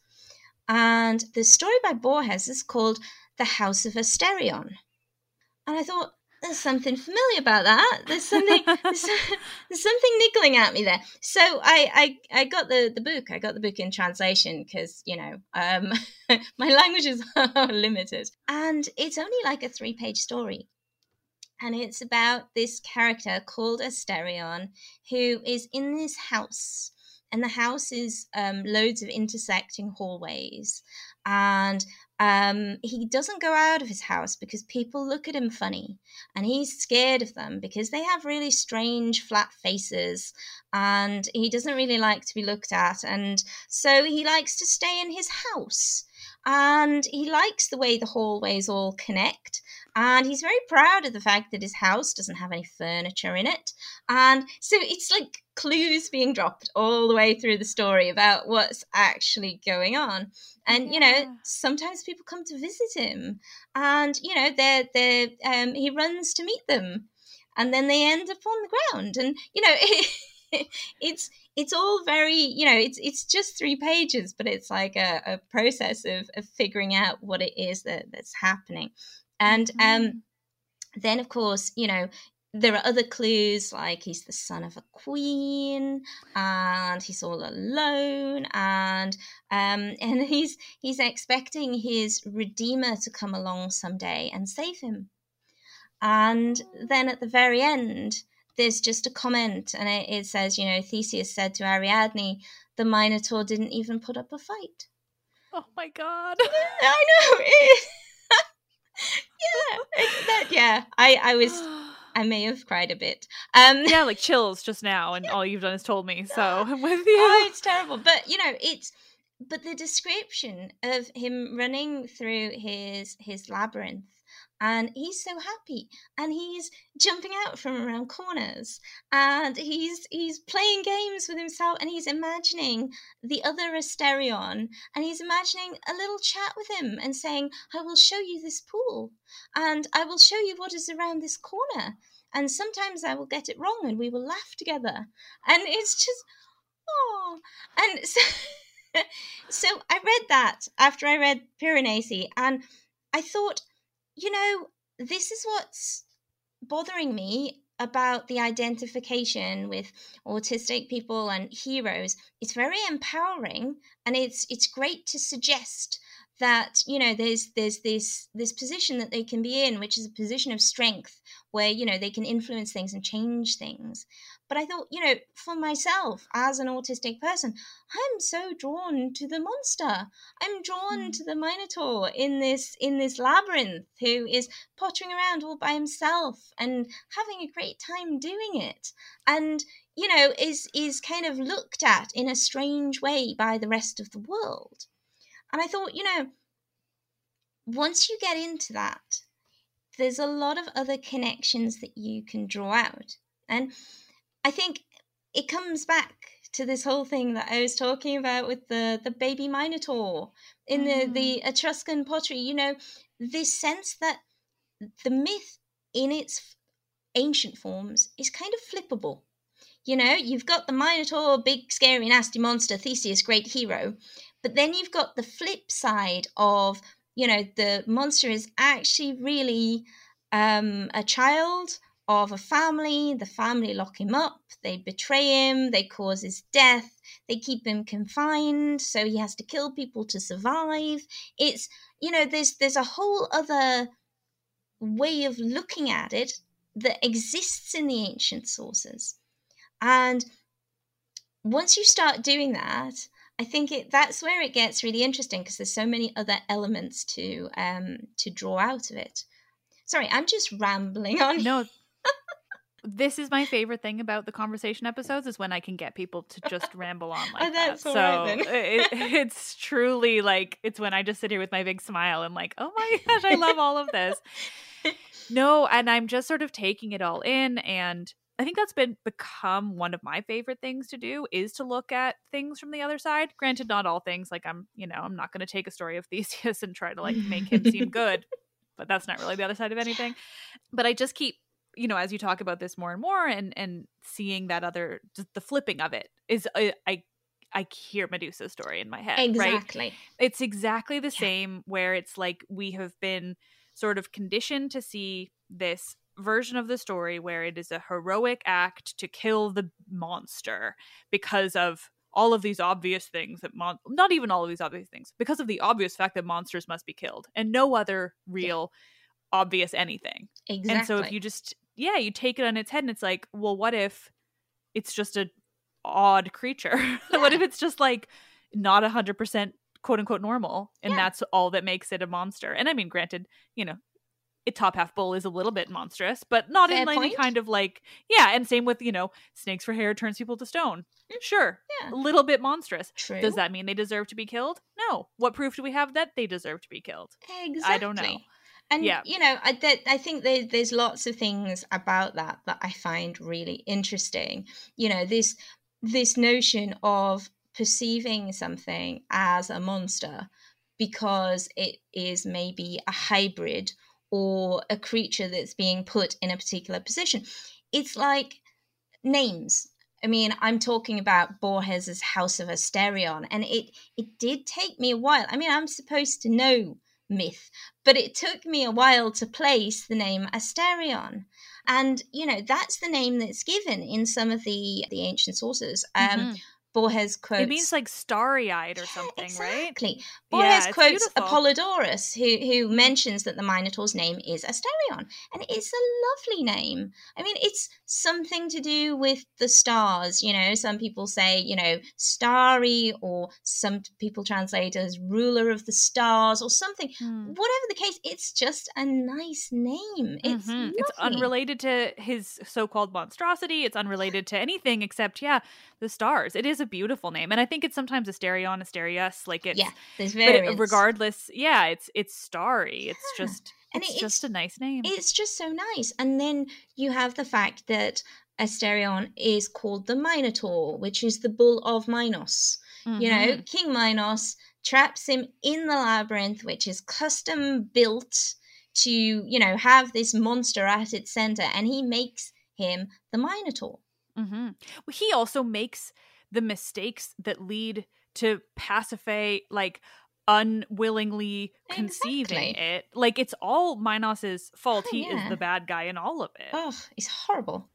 And the story by Borges is called The House of Asterion. And I thought, there's something familiar about that. There's something there's, there's something niggling at me there. So I, I, I got the, the book. I got the book in translation because, you know, um, my languages are limited. And it's only like a three-page story. And it's about this character called Asterion who is in this house. And the house is um, loads of intersecting hallways. And um, he doesn't go out of his house because people look at him funny. And he's scared of them because they have really strange flat faces. And he doesn't really like to be looked at. And so he likes to stay in his house. And he likes the way the hallways all connect. And he's very proud of the fact that his house doesn't have any furniture in it. And so it's like clues being dropped all the way through the story about what's actually going on. And, yeah. you know, sometimes people come to visit him and, you know, they're, they're, um, he runs to meet them and then they end up on the ground. And, you know, it, it's it's all very, you know, it's it's just three pages, but it's like a, a process of, of figuring out what it is that, that's happening. And um, then, of course, you know, there are other clues, like he's the son of a queen and he's all alone and um, and he's he's expecting his redeemer to come along someday and save him. And then at the very end, there's just a comment and it, it says, you know, Theseus said to Ariadne, the Minotaur didn't even put up a fight. Oh, my God. I know. It, yeah, that, yeah. I, I was, I may have cried a bit. Um, yeah, like chills just now, and all you've done is told me. So I'm with you. Oh, it's terrible. But you know, it's but the description of him running through his his labyrinth, and he's so happy, and he's jumping out from around corners, and he's he's playing games with himself, and he's imagining the other Asterion, and he's imagining a little chat with him and saying, I will show you this pool, and I will show you what is around this corner, and sometimes I will get it wrong, and we will laugh together. And it's just, oh, and so, so I read that after I read Piranesi, and I thought, you know, this is what's bothering me about the identification with autistic people and heroes. It's very empowering, and it's it's great to suggest that, you know, there's there's this this position that they can be in, which is a position of strength where, you know, they can influence things and change things. But I thought, you know, for myself as an autistic person, I'm so drawn to the monster. I'm drawn mm. to the Minotaur in this in this labyrinth, who is pottering around all by himself and having a great time doing it. And, you know, is is kind of looked at in a strange way by the rest of the world. And I thought, you know, once you get into that, there's a lot of other connections that you can draw out. And I think it comes back to this whole thing that I was talking about with the, the baby Minotaur in mm. the, the Etruscan pottery, you know, this sense that the myth in its ancient forms is kind of flippable. You know, you've got the Minotaur, big, scary, nasty monster, Theseus, great hero. But then you've got the flip side of, you know, the monster is actually really um, a child of a family. The family lock him up, they betray him, they cause his death, they keep him confined, so he has to kill people to survive. It's, you know, there's there's a whole other way of looking at it that exists in the ancient sources. And once you start doing that, I think it that's where it gets really interesting, because there's so many other elements to um to draw out of it. Sorry, I'm just rambling on. No, this is my favorite thing about the conversation episodes is when I can get people to just ramble on like oh, that's that. All so right, then. it, it's truly like, it's when I just sit here with my big smile and like, oh my gosh, I love all of this. No, and I'm just sort of taking it all in, and I think that's been become one of my favorite things to do is to look at things from the other side. Granted, not all things. Like I'm, you know, I'm not going to take a story of Theseus and try to like make him seem good, but that's not really the other side of anything. But I just keep, you know, as you talk about this more and more, and and seeing that other, just the flipping of it is, I I, I hear Medusa's story in my head. Exactly. Right? It's exactly the yeah. same. Where it's like we have been sort of conditioned to see this version of the story where it is a heroic act to kill the monster because of all of these obvious things that mon- not even all of these obvious things, because of the obvious fact that monsters must be killed and no other real yeah. obvious anything. Exactly. And so if you just yeah you take it on its head and it's like, well, what if it's just a odd creature? Yeah. What if it's just like not a hundred percent quote unquote normal, and yeah. that's all that makes it a monster? And I mean, granted, you know, a top half bull is a little bit monstrous, but not Fair in any point. kind of like, yeah. And same with, you know, snakes for hair turns people to stone. Sure. Yeah. A little bit monstrous. True. Does that mean they deserve to be killed? No. What proof do we have that they deserve to be killed? Exactly. I don't know. And, yeah. you know, I, that, I think there, there's lots of things about that that I find really interesting. You know, this this notion of perceiving something as a monster because it is maybe a hybrid or a creature that's being put in a particular position. It's like names. I mean, I'm talking about Borges's House of Asterion, and it, it did take me a while. I mean, I'm supposed to know myth, but it took me a while to place the name Asterion. And, you know, that's the name that's given in some of the, the ancient sources. Um, mm-hmm. Borges quotes... It means like starry-eyed or yeah, something, exactly. right? Exactly. Borges yeah, quotes beautiful. Apollodorus, who, who mentions that the Minotaur's name is Asterion. And it's a lovely name. I mean, it's something to do with the stars. You know, some people say, you know, starry, or some people translate as ruler of the stars or something. Hmm. Whatever the case, it's just a nice name. It's mm-hmm. lovely. It's unrelated to his so-called monstrosity. It's unrelated to anything except, yeah, the stars. It is a beautiful name, and I think it's sometimes Asterion, Asterius, like it's yeah. There's variants. But regardless, yeah, it's it's starry. It's yeah. just and it's, it's just a nice name. It's just so nice. And then you have the fact that Asterion is called the Minotaur, which is the bull of Minos. Mm-hmm. You know, King Minos traps him in the labyrinth, which is custom built to, you know, have this monster at its center, and he makes him the Minotaur. Mm-hmm. Well, he also makes the mistakes that lead to Pasiphae, like, unwillingly conceiving exactly. it. Like, it's all Minos's fault. Oh, he yeah. is the bad guy in all of it. Oh, it's horrible.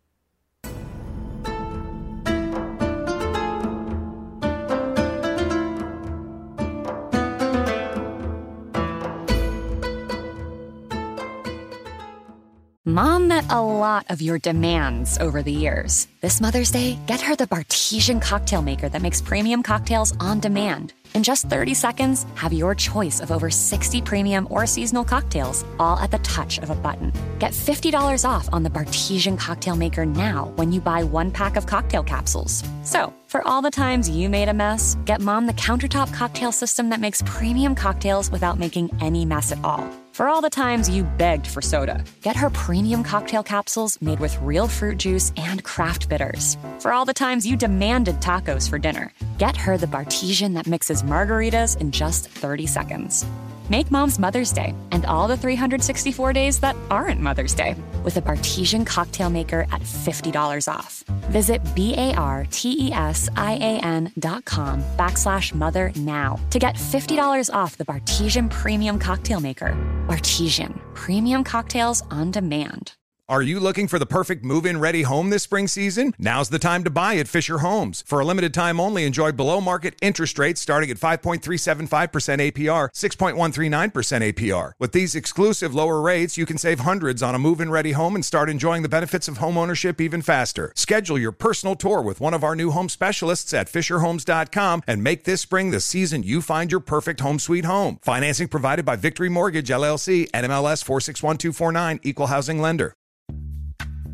Mom met a lot of your demands over the years. This Mother's Day, get her the Bartesian cocktail maker that makes premium cocktails on demand. In just thirty seconds, have your choice of over sixty premium or seasonal cocktails, all at the touch of a button. Get fifty dollars off on the Bartesian cocktail maker now when you buy one pack of cocktail capsules. So, for all the times you made a mess, get Mom the countertop cocktail system that makes premium cocktails without making any mess at all. For all the times you begged for soda, get her premium cocktail capsules made with real fruit juice and craft bitters. For all the times you demanded tacos for dinner, get her the Bartesian that mixes margaritas in just thirty seconds. Make Mom's Mother's Day and all the three hundred sixty-four days that aren't Mother's Day with a Bartesian cocktail maker at fifty dollars off. Visit B-A-R-T-E-S-I-A-N dot com backslash mother now to get fifty dollars off the Bartesian Premium Cocktail Maker. Bartesian, premium cocktails on demand. Are you looking for the perfect move-in ready home this spring season? Now's the time to buy at Fisher Homes. For a limited time only, enjoy below-market interest rates starting at five point three seven five percent A P R, six point one three nine percent A P R. With these exclusive lower rates, you can save hundreds on a move-in ready home and start enjoying the benefits of home ownership even faster. Schedule your personal tour with one of our new home specialists at fisher homes dot com and make this spring the season you find your perfect home sweet home. Financing provided by Victory Mortgage, L L C, N M L S four six one two four nine, Equal Housing Lender.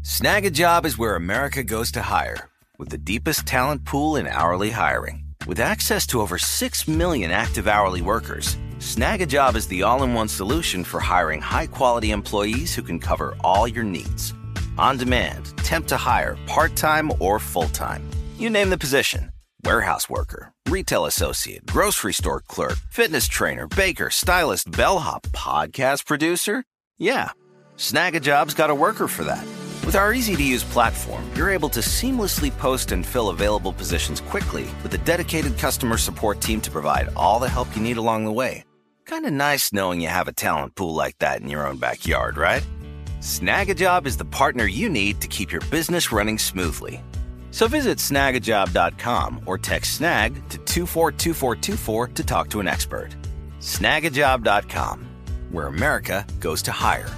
Snag a Job is where America goes to hire, with the deepest talent pool in hourly hiring. With access to over six million active hourly workers, Snag a Job is the all-in-one solution for hiring high-quality employees who can cover all your needs. On demand, temp to hire, part-time or full-time. You name the position. Warehouse worker, retail associate, grocery store clerk, fitness trainer, baker, stylist, bellhop, podcast producer. Yeah, Snag a Job's got a worker for that. With our easy-to-use platform, you're able to seamlessly post and fill available positions quickly with a dedicated customer support team to provide all the help you need along the way. Kind of nice knowing you have a talent pool like that in your own backyard, right? Snag a Job is the partner you need to keep your business running smoothly. So visit snag a job dot com or text SNAG to two four two four two four to talk to an expert. snag a job dot com, where America goes to hire.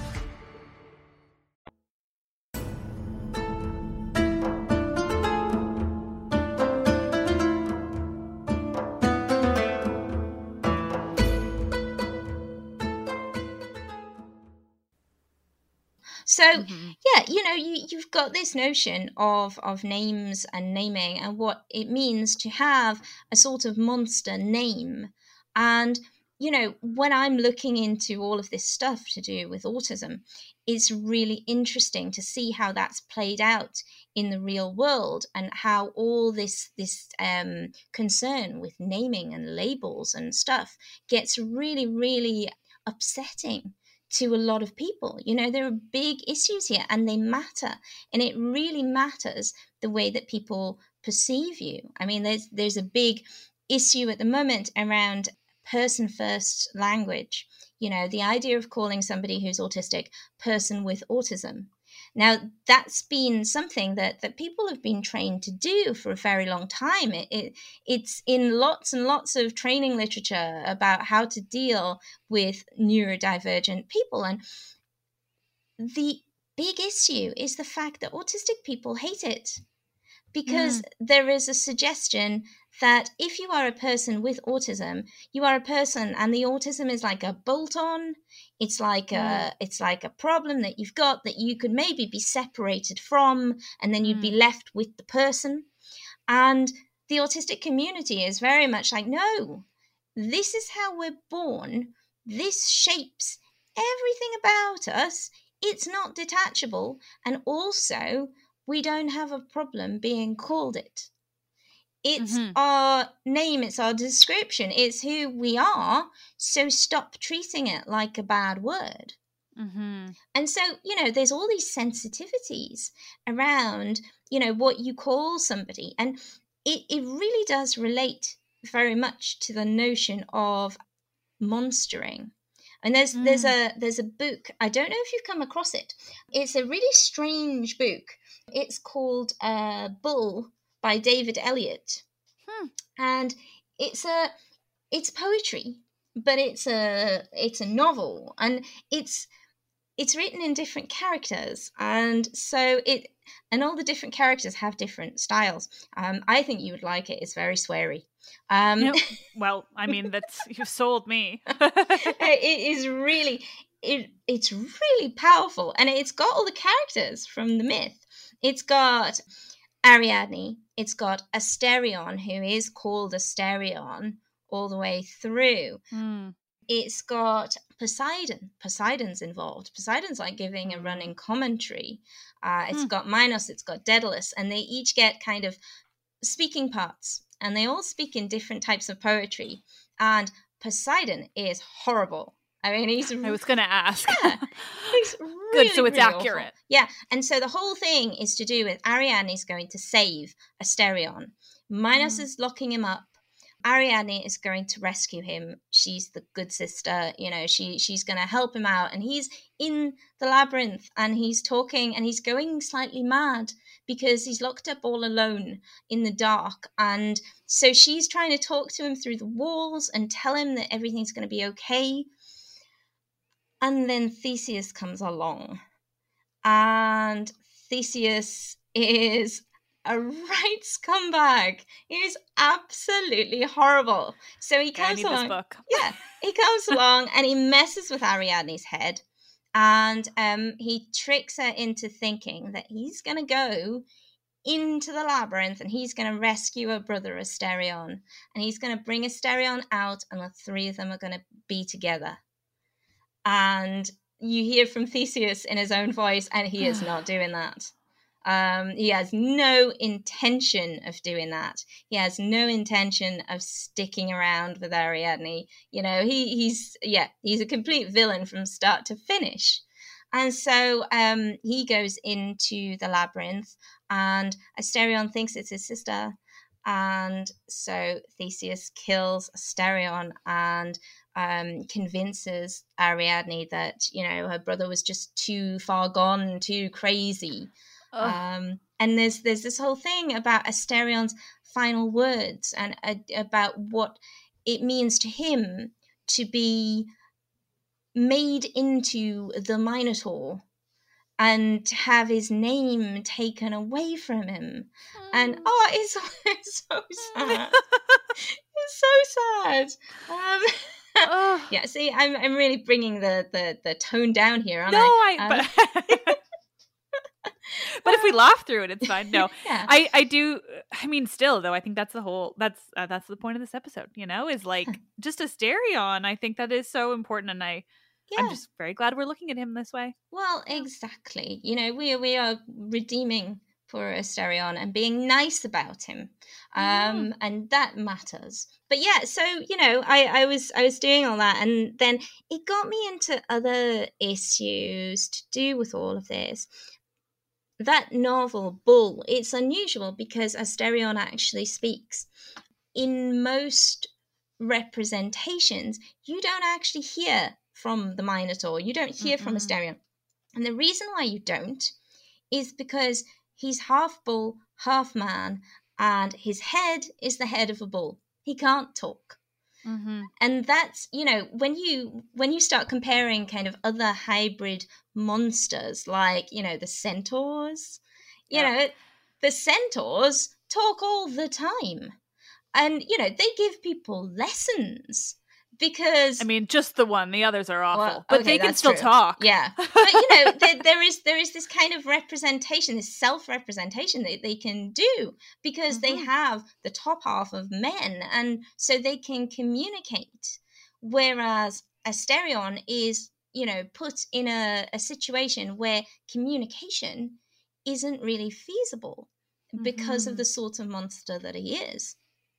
So, mm-hmm. yeah, you know, you, you've got this notion of, of names and naming and what it means to have a sort of monster name. And, you know, when I'm looking into all of this stuff to do with autism, it's really interesting to see how that's played out in the real world and how all this, this um, concern with naming and labels and stuff gets really, really upsetting to a lot of people. You know, there are big issues here and they matter. And it really matters the way that people perceive you. I mean, there's there's a big issue at the moment around person-first language. You know, the idea of calling somebody who's autistic person with autism. Now, that's been something that, that people have been trained to do for a very long time. It, it, it's in lots and lots of training literature about how to deal with neurodivergent people. And the big issue is the fact that autistic people hate it because mm. there is a suggestion that if you are a person with autism, you are a person and the autism is like a bolt-on. It's like mm. a it's like a problem that you've got that you could maybe be separated from, and then you'd mm. be left with the person. And the autistic community is very much like, no, this is how we're born. This shapes everything about us. It's not detachable. And also, we don't have a problem being called it. It's mm-hmm. our name, it's our description, it's who we are, so stop treating it like a bad word. Mm-hmm. And so, you know, there's all these sensitivities around, you know, what you call somebody. And it, it really does relate very much to the notion of monstering. And there's mm. there's a there's a book, I don't know if you've come across it. It's a really strange book. It's called uh, Bull by David Elliott. Hmm. And it's a it's poetry, but it's a it's a novel, and it's it's written in different characters, and so it and all the different characters have different styles. Um, I think you would like it. It's very sweary. Um, no, well, I mean, that's you've sold me. It is really it it's really powerful, and it's got all the characters from the myth. It's got Ariadne, it's got Asterion, who is called Asterion all the way through. Mm. It's got Poseidon. Poseidon's involved. Poseidon's like giving a running commentary. Uh, it's mm. got Minos, it's got Daedalus, and they each get kind of speaking parts, and they all speak in different types of poetry. And Poseidon is horrible. I mean, he's. I was going to ask. Yeah, he's really, good, so it's really accurate. Awful. Yeah, and so the whole thing is to do with Ariadne is going to save Asterion. Minos mm. is locking him up. Ariadne is going to rescue him. She's the good sister, you know. She she's going to help him out, and he's in the labyrinth, and he's talking, and he's going slightly mad because he's locked up all alone in the dark, and so she's trying to talk to him through the walls and tell him that everything's going to be okay. And then Theseus comes along, and Theseus is a right scumbag. He is absolutely horrible. So he comes I need along. This book. Yeah, he comes along and he messes with Ariadne's head, And um, he tricks her into thinking that he's going to go into the labyrinth and he's going to rescue her brother Asterion. And he's going to bring Asterion out and the three of them are going to be together. And you hear from Theseus in his own voice, and he is not doing that. Um, he has no intention of doing that. He has no intention of sticking around with Ariadne. You know, he he's yeah, he's a complete villain from start to finish. And so um, he goes into the labyrinth, and Asterion thinks it's his sister. And so Theseus kills Asterion and um, convinces Ariadne that, you know, her brother was just too far gone, too crazy. Um, and there's there's this whole thing about Asterion's final words and uh, about what it means to him to be made into the Minotaur and to have his name taken away from him. Mm. And oh, it's, it's so sad. It's so sad. Um, oh. Yeah, see, I'm I'm really bringing the the, the tone down here, aren't no, I? I Um, but But if we laugh through it, it's fine. No, yeah. I, I do. I mean, still though, I think that's the whole. That's uh, that's the point of this episode. You know, is like just Asterion. I think that is so important, and I, yeah. I'm just very glad we're looking at him this way. Well, exactly. You know, we we are redeeming poor Asterion and being nice about him, um, mm. and that matters. But yeah, so you know, I, I was I was doing all that, and then it got me into other issues to do with all of this. That novel, Bull, it's unusual because Asterion actually speaks. In most representations, you don't actually hear from the Minotaur. You don't hear mm-hmm. from Asterion. And the reason why you don't is because he's half bull, half man, and his head is the head of a bull. He can't talk. Mm-hmm. And that's, you know, when you when you start comparing kind of other hybrid monsters like, you know, the centaurs, you yeah. know, the centaurs talk all the time. And, you know, they give people lessons because... I mean, just the one. The others are awful. Well, but okay, they can still true. talk. Yeah. But, you know, there, there is there is this kind of representation, this self-representation that they can do because mm-hmm. they have the top half of men and so they can communicate. Whereas Asterion is, you know, put in a, a situation where communication isn't really feasible mm-hmm. because of the sort of monster that he is.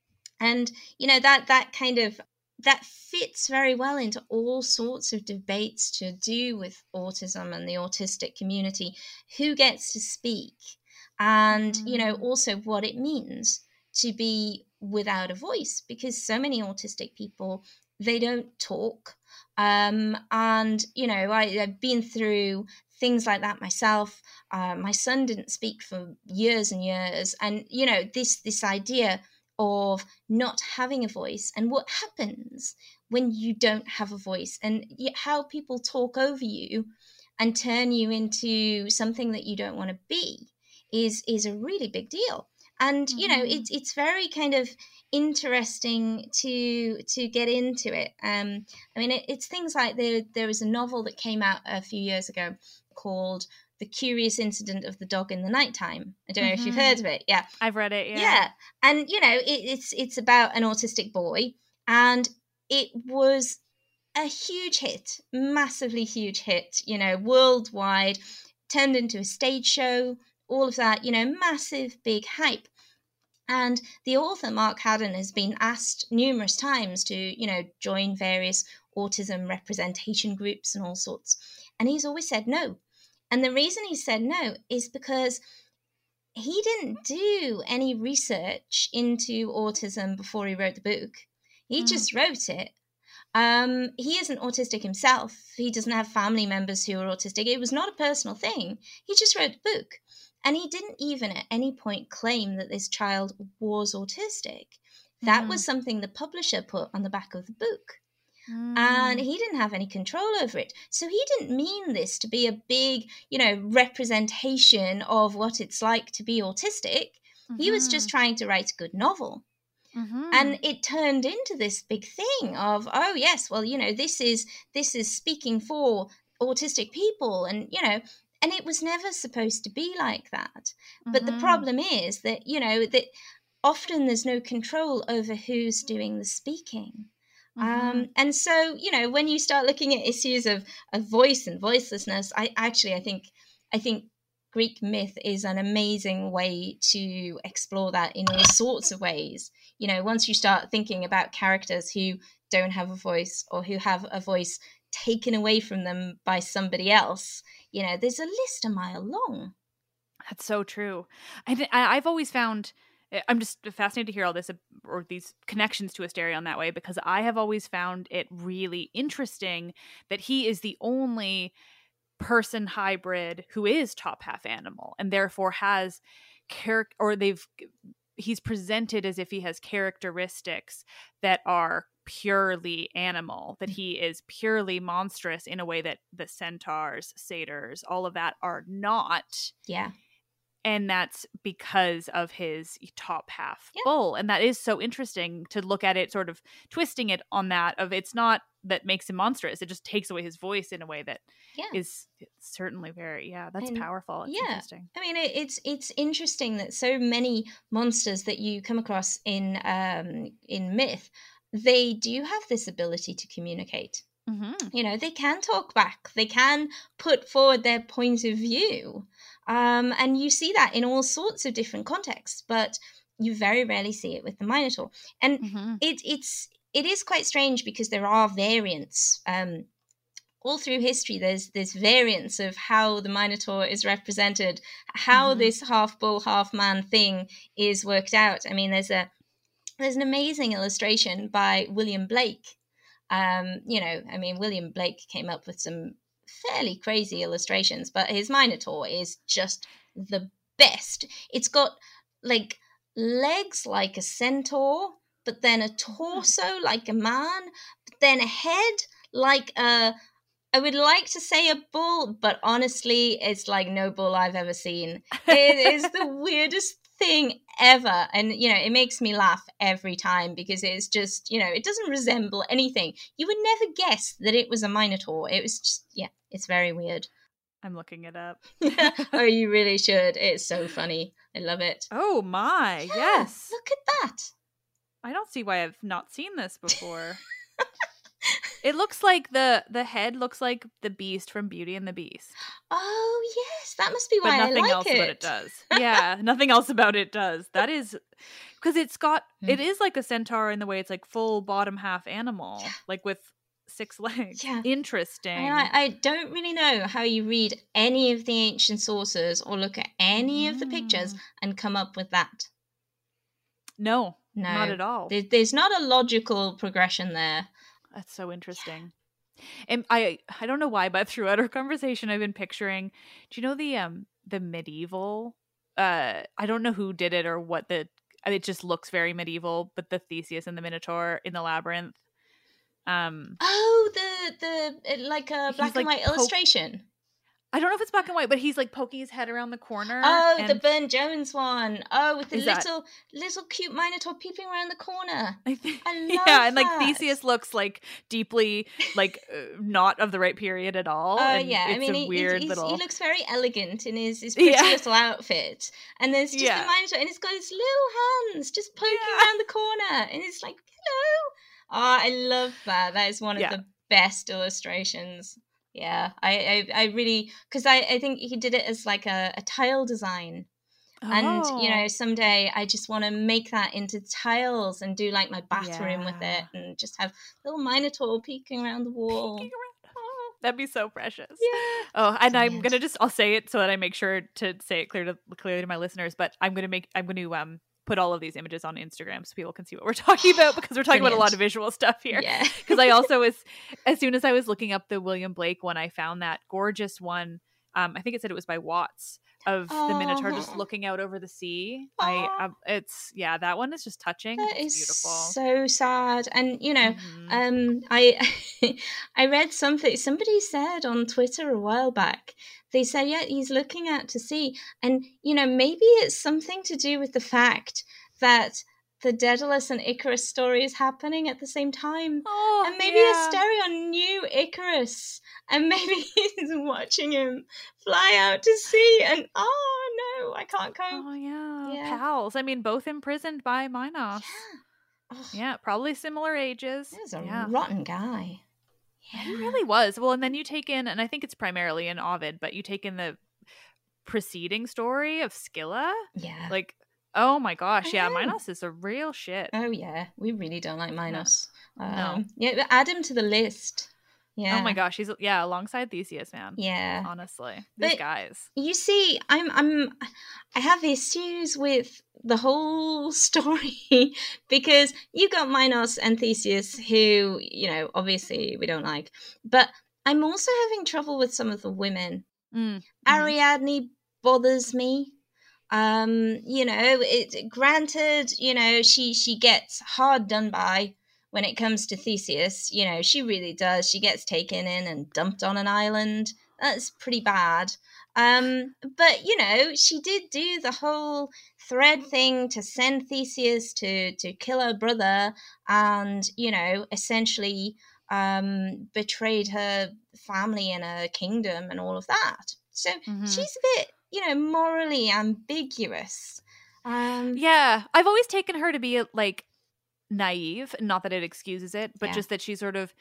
And, you know, that that kind of... that fits very well into all sorts of debates to do with autism and the autistic community, who gets to speak, and, mm. you know, also what it means to be without a voice, because so many autistic people, they don't talk. Um, and, you know, I, I've been through things like that myself. Uh, my son didn't speak for years and years. And, you know, this this idea of not having a voice and what happens when you don't have a voice and how people talk over you and turn you into something that you don't want to be is is a really big deal. And, mm-hmm. you know, it's it's very kind of interesting to to get into it. Um, I mean, it, it's things like there, there was a novel that came out a few years ago called The Curious Incident of the Dog in the Nighttime. I don't know mm-hmm. if you've heard of it. Yeah. I've read it, yeah. Yeah. And, you know, it, it's it's about an autistic boy, and it was a huge hit, massively huge hit, you know, worldwide, turned into a stage show, all of that, you know, massive, big hype. And the author, Mark Haddon, has been asked numerous times to, you know, join various autism representation groups and all sorts. And he's always said no. And the reason he said no is because he didn't do any research into autism before he wrote the book. He mm. just wrote it. Um, he isn't autistic himself. He doesn't have family members who are autistic. It was not a personal thing. He just wrote the book. And he didn't even at any point claim that this child was autistic. That mm. was something the publisher put on the back of the book. Mm. And he didn't have any control over it. So he didn't mean this to be a big, you know, representation of what it's like to be autistic. Mm-hmm. He was just trying to write a good novel. Mm-hmm. And it turned into this big thing of, oh, yes, well, you know, this is this is speaking for autistic people, and you know, and it was never supposed to be like that. But Mm-hmm. the problem is that, you know, that often there's no control over who's doing the speaking. Mm-hmm. Um, and so, you know, when you start looking at issues of, of voice and voicelessness, I actually, I think, I think Greek myth is an amazing way to explore that in all sorts of ways. You know, once you start thinking about characters who don't have a voice, or who have a voice taken away from them by somebody else, you know, there's a list a mile long. That's so true. I th- I- I've always found, I'm just fascinated to hear all this, or these connections to Asterion that way, because I have always found it really interesting that he is the only person hybrid who is top half animal, and therefore has character, or they've he's presented as if he has characteristics that are purely animal, that he is purely monstrous in a way that the centaurs, satyrs, all of that are not. Yeah. And that's because of his top half Yeah. bull. And that is so interesting to look at it, sort of twisting it on that of, it's not that makes him monstrous, it just takes away his voice in a way that Yeah. is certainly very, yeah, that's And, powerful. It's yeah. interesting. I mean, it, it's it's interesting that so many monsters that you come across in um, in myth, they do have this ability to communicate. Mm-hmm. You know, they can talk back, they can put forward their point of view. Um, and you see that in all sorts of different contexts, but you very rarely see it with the Minotaur. And Mm-hmm. it, it's it is quite strange because there are variants. Um, all through history, there's there's variants of how the Minotaur is represented, how Mhm. this half bull, half man thing is worked out. I mean, there's a there's an amazing illustration by William Blake. Um, you know, I mean, William Blake came up with some fairly crazy illustrations, but his Minotaur is just the best. It's got like legs like a centaur, but then a torso like a man, but then a head like a, I would like to say a bull, but honestly, it's like no bull I've ever seen. It is the weirdest thing ever. And, you know, it makes me laugh every time because it's just, you know, it doesn't resemble anything. You would never guess that it was a Minotaur. It was just, yeah, it's very weird. I'm looking it up. Oh, you really should. It's so funny. I love it. Oh my, Yeah, yes. Look at that. I don't see why I've not seen this before. It looks like the the head looks like the beast from Beauty and the Beast. Oh, yes. That must be why But nothing I like else it. about it does. Yeah, nothing else about it does. That is because it's got it is like a centaur in the way it's like full bottom half animal, Yeah. like with six legs. Yeah. Interesting. And I, I don't really know how you read any of the ancient sources or look at any of the pictures Mm. and come up with that. No, No. not at all. There, there's not a logical progression there. That's so interesting. And I I don't know why, but throughout our conversation I've been picturing, do you know the um the medieval uh I don't know who did it or what the it just looks very medieval, but the Theseus and the Minotaur in the labyrinth. Um Oh, the the uh, like a He's, black and like, white poke- illustration. I don't know if it's black and white, but he's like poking his head around the corner. Oh, and the Burne Jones one. Oh, with the Is that- little little cute Minotaur peeping around the corner. I think, I yeah, love and like that. Theseus looks like deeply like uh, not of the right period at all. Oh and yeah, it's I mean, a he, weird he's, little. he looks very elegant in his, his pretty Yeah. little outfit, and there's just Yeah. the Minotaur, and it's got his little hands just poking Yeah. around the corner, and it's like, hello. Oh, I love that. That is one of Yeah. the best illustrations. Yeah, I I, I really because I, I think he did it as like a, a tile design. And, you know, Oh. someday I just want to make that into tiles and do like my bathroom with Yeah. it and just have little Minotaur peeking around the wall. Peeking around. Oh, That'd be so precious. yeah. Oh, and I'm Brilliant. gonna just I'll say it so that I make sure to say it clear to clearly to my listeners, but I'm gonna make I'm gonna um put all of these images on Instagram so people can see what we're talking about because we're talking about a lot of visual stuff here. Yeah. Because I also was as soon as I was looking up the William Blake one, I found that gorgeous one. Um, I think it said it was by Watts of the Minotaur just Aw. looking out over the sea. Aw. I um, it's yeah, that one is just touching. That It's is beautiful. so sad. And you know, Mhm. um I I read something somebody said on Twitter a while back. They said, yeah, he's looking out to sea. And you know, maybe it's something to do with the fact that the Daedalus and Icarus story is happening at the same time. Oh, and maybe yeah. Asterion knew Icarus, and maybe he's watching him fly out to sea, and oh no, I can't cope. Oh, yeah. Yeah. Pals. I mean, both imprisoned by Minos. Yeah. Oh, Yeah, probably similar ages. he was a yeah. rotten guy. He really was. Well, and then you take in, and I think it's primarily in Ovid, but you take in the preceding story of Scylla. Yeah. Like, oh my gosh, yeah, know. Minos is a real shit. Oh yeah, we really don't like Minos. No. Um, No. Yeah, but add him to the list. Yeah. Oh my gosh, he's yeah, alongside Theseus, man. Yeah. Honestly, these But- guys. You see, I'm I'm I have issues with the whole story because you got Minos and Theseus, who, you know, obviously we don't like. But I'm also having trouble with some of the women. Mm. Ariadne bothers me. Um, you know, it granted, you know, she she gets hard done by when it comes to Theseus. You know, she really does. She gets taken in and dumped on an island. That's pretty bad. Um, but you know, she did do the whole thread thing to send Theseus to to kill her brother, and you know, essentially um betrayed her family and her kingdom and all of that. So Mhm. she's a bit, you know, morally ambiguous. Um, Yeah, I've always taken her to be like naive, not that it excuses it, but Yeah. just that she's sort of,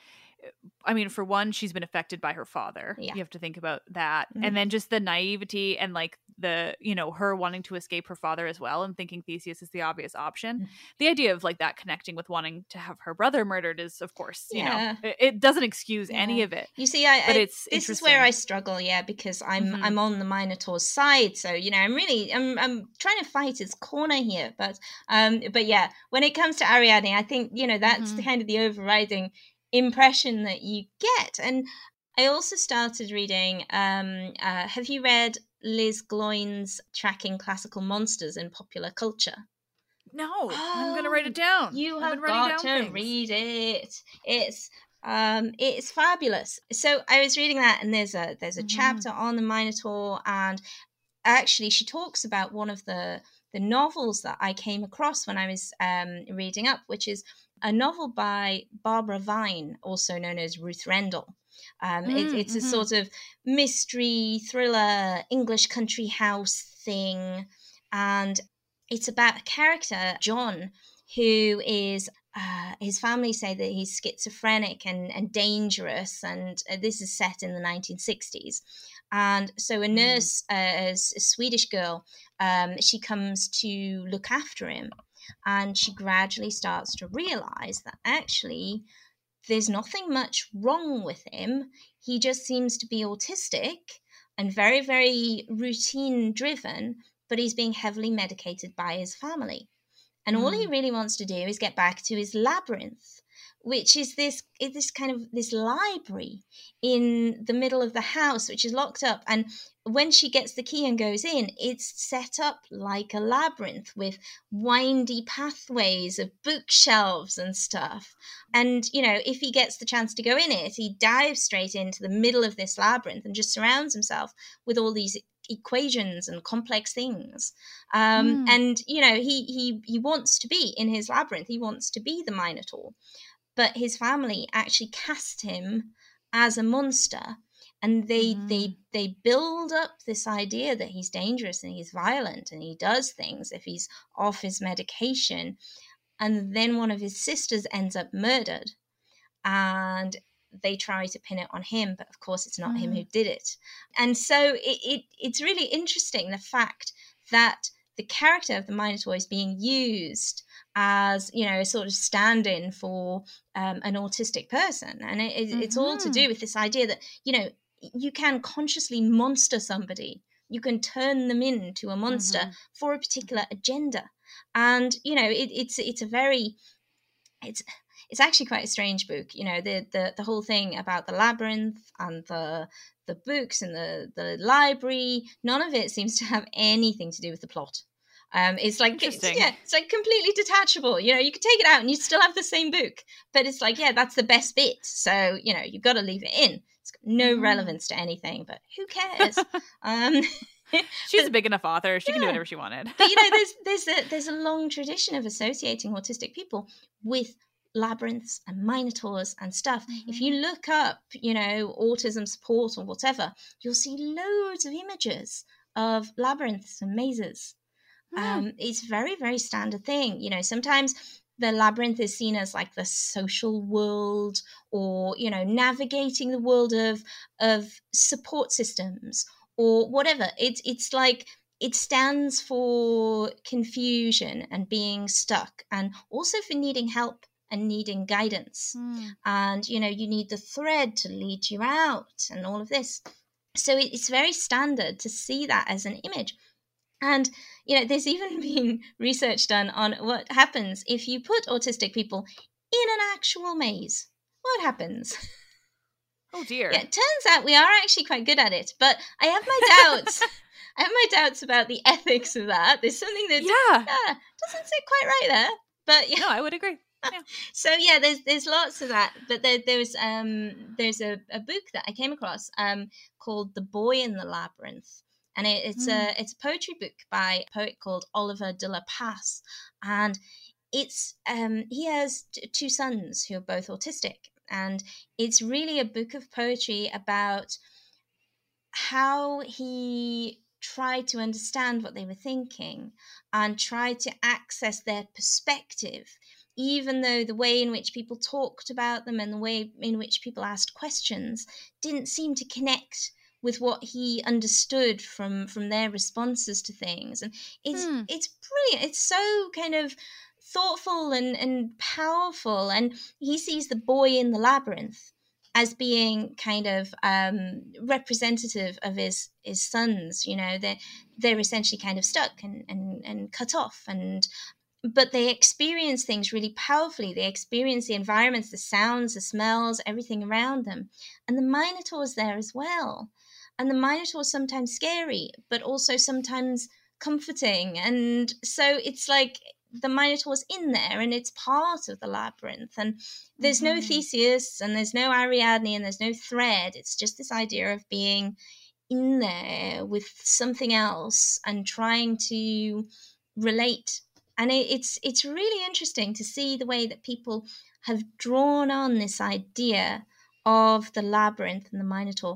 I mean, for one, she's been affected by her father. Yeah. You have to think about that. Mhm. And then just the naivety and like the, you know, her wanting to escape her father as well and thinking Theseus is the obvious option. Mhm. The idea of like that connecting with wanting to have her brother murdered is, of course, you Yeah. know, it, it doesn't excuse any Yeah. of it. You see, I, But I it's this is interesting. where I struggle, yeah, because I'm Mhm. I'm on the Minotaur's side, so you know, I'm really I'm I'm trying to fight his corner here, but um, but yeah, when it comes to Ariadne, I think you know that's the Mhm. kind of the overriding impression that you get, and I also started reading. Um, uh, have you read Liz Gloyn's Tracking Classical Monsters in Popular Culture? No, I'm going to write it down. You I've have been writing got down to things. read it. It's um it's fabulous. So I was reading that, and there's a there's a Mhm. chapter on the Minotaur, and actually she talks about one of the the novels that I came across when I was um reading up, which is a novel by Barbara Vine, also known as Ruth Rendell. Um, it, Mm, it's a mhm. sort of mystery thriller English country house thing, and it's about a character, John, who is uh, his family say that he's schizophrenic and, and dangerous, and uh, this is set in the nineteen sixties. And so a Mm. nurse, uh, a, s- a Swedish girl, um, she comes to look after him, and she gradually starts to realize that actually there's nothing much wrong with him. He just seems to be autistic and very, very routine driven, but he's being heavily medicated by his family. And all he really wants to do is get back to his labyrinth, which is this is this kind of this library in the middle of the house, which is locked up. And when she gets the key and goes in, it's set up like a labyrinth with windy pathways of bookshelves and stuff. And, you know, if he gets the chance to go in it, he dives straight into the middle of this labyrinth and just surrounds himself with all these equations and complex things. Um, Mm. And, you know, he, he, he wants to be in his labyrinth. He wants to be the Minotaur. But his family actually cast him as a monster. And they, Mhm. they they build up this idea that he's dangerous and he's violent and he does things if he's off his medication. And then one of his sisters ends up murdered, and they try to pin it on him, but of course it's not him who did it. And so it, it it's really interesting, the fact that the character of the Minotaur is being used as, you know, a sort of stand-in for um, an autistic person. And it, it, it's all to Mhm. do with this idea that, you know, you can consciously monster somebody. You can turn them into a monster Mhm. for a particular agenda. And, you know, it, it's it's a very, it's it's actually quite a strange book. You know, the the, the whole thing about the labyrinth and the the books and the, the library, none of it seems to have anything to do with the plot. Um, it's like it's, Interesting. yeah, it's like completely detachable. You know, you could take it out and you still have the same book, but it's like, yeah, that's the best bit. So you know, you've got to leave it in. It's got no Mhm. relevance to anything, but who cares? um, She's but, a big enough author. She yeah. can do whatever she wanted. But, you know, there's there's a there's a long tradition of associating autistic people with labyrinths and minotaurs and stuff. Mm-hmm. If you look up, you know, autism support or whatever, you'll see loads of images of labyrinths and mazes. Mm. Um, it's very, very standard thing. You know, sometimes the labyrinth is seen as like the social world, or, you know, navigating the world of of support systems or whatever. It's it's like it stands for confusion and being stuck, and also for needing help and needing guidance. Mm. And, you know, you need the thread to lead you out and all of this. So it's very standard to see that as an image. And, you know, there's even been research done on what happens if you put autistic people in an actual maze. What happens? Oh, dear. Yeah, it turns out we are actually quite good at it, but I have my doubts. I have my doubts about the ethics of that. There's something that yeah. yeah, doesn't sit quite right there. But yeah. No, I would agree. Yeah. So yeah, there's there's lots of that. But there there's um there's a, a book that I came across um called The Boy in the Labyrinth. And it, it's mm. a it's a poetry book by a poet called Oliver de la Paz. And it's um he has t- two sons who are both autistic. And it's really a book of poetry about how he tried to understand what they were thinking and tried to access their perspective, even though the way in which people talked about them and the way in which people asked questions didn't seem to connect with what he understood from, from their responses to things. And it's hmm. it's brilliant. It's so kind of thoughtful and, and powerful. And he sees the boy in the labyrinth as being kind of um, representative of his his sons. You know, they're, they're essentially kind of stuck and, and, and cut off. And but they experience things really powerfully. They experience the environments, the sounds, the smells, everything around them. And the Minotaur's there as well. And the Minotaur's sometimes scary, but also sometimes comforting. And so it's like the Minotaur's in there and it's part of the labyrinth. And there's mm-hmm. no Theseus and there's no Ariadne and there's no thread. It's just this idea of being in there with something else and trying to relate. And it, it's it's really interesting to see the way that people have drawn on this idea of the labyrinth and the Minotaur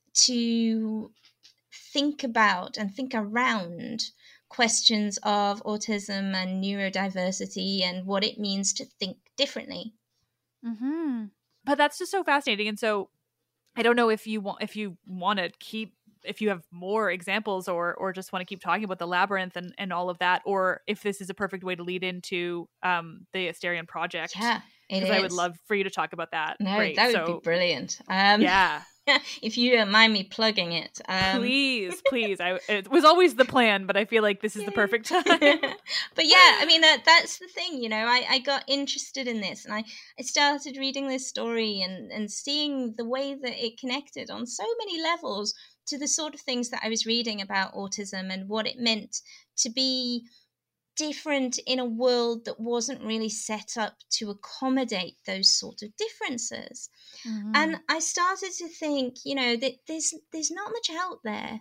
to think about and think around questions of autism and neurodiversity and what it means to think differently. Mm-hmm. But that's just so fascinating. And so I don't know if you want if you want to keep if you have more examples or or just want to keep talking about the labyrinth and, and all of that, or if this is a perfect way to lead into um, the Asterion project. Yeah, it is. I would love for you to talk about that. No, Great. that would so, be brilliant. Um, yeah. If you don't mind me plugging it. Um... Please, please. I, it was always the plan, but I feel like this is the perfect time. But yeah, I mean, that that's the thing, you know, I, I got interested in this and I, I started reading this story and, and seeing the way that it connected on so many levels to the sort of things that I was reading about autism and what it meant to be different in a world that wasn't really set up to accommodate those sort of differences. Mm-hmm. And I started to think, you know, that there's there's not much out there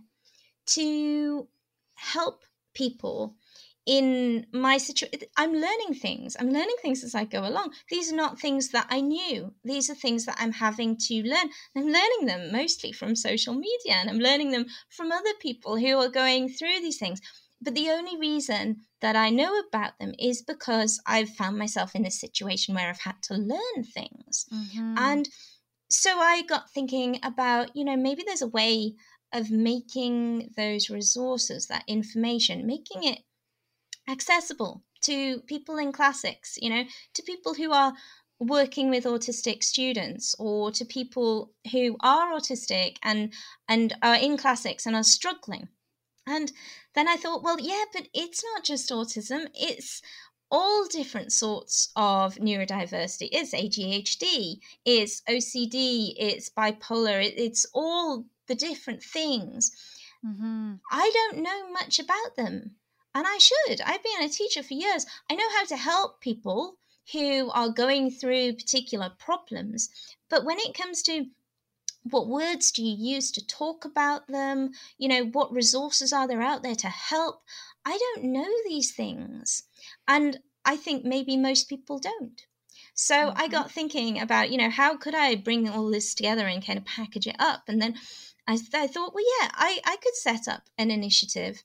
to help people in my situation. I'm learning things. I'm learning things as I go along. These are not things that I knew. These are things that I'm having to learn. I'm learning them mostly from social media, and I'm learning them from other people who are going through these things. But the only reason that I know about them is because I've found myself in this situation where I've had to learn things. Mm-hmm. And so I got thinking about, you know, maybe there's a way of making those resources, that information, making it accessible to people in classics, you know, to people who are working with autistic students or to people who are autistic and and are in classics and are struggling. And then I thought, well, yeah, but it's not just autism. It's all different sorts of neurodiversity. It's A D H D, it's O C D, it's bipolar. It, it's all the different things. Mm-hmm. I don't know much about them, and I should. I've been a teacher for years. I know how to help people who are going through particular problems. But when it comes to what words do you use to talk about them? You know, what resources are there out there to help? I don't know these things. And I think maybe most people don't. So mm-hmm. I got thinking about, you know, how could I bring all this together and kind of package it up? And then I, I thought, well, yeah, I, I could set up an initiative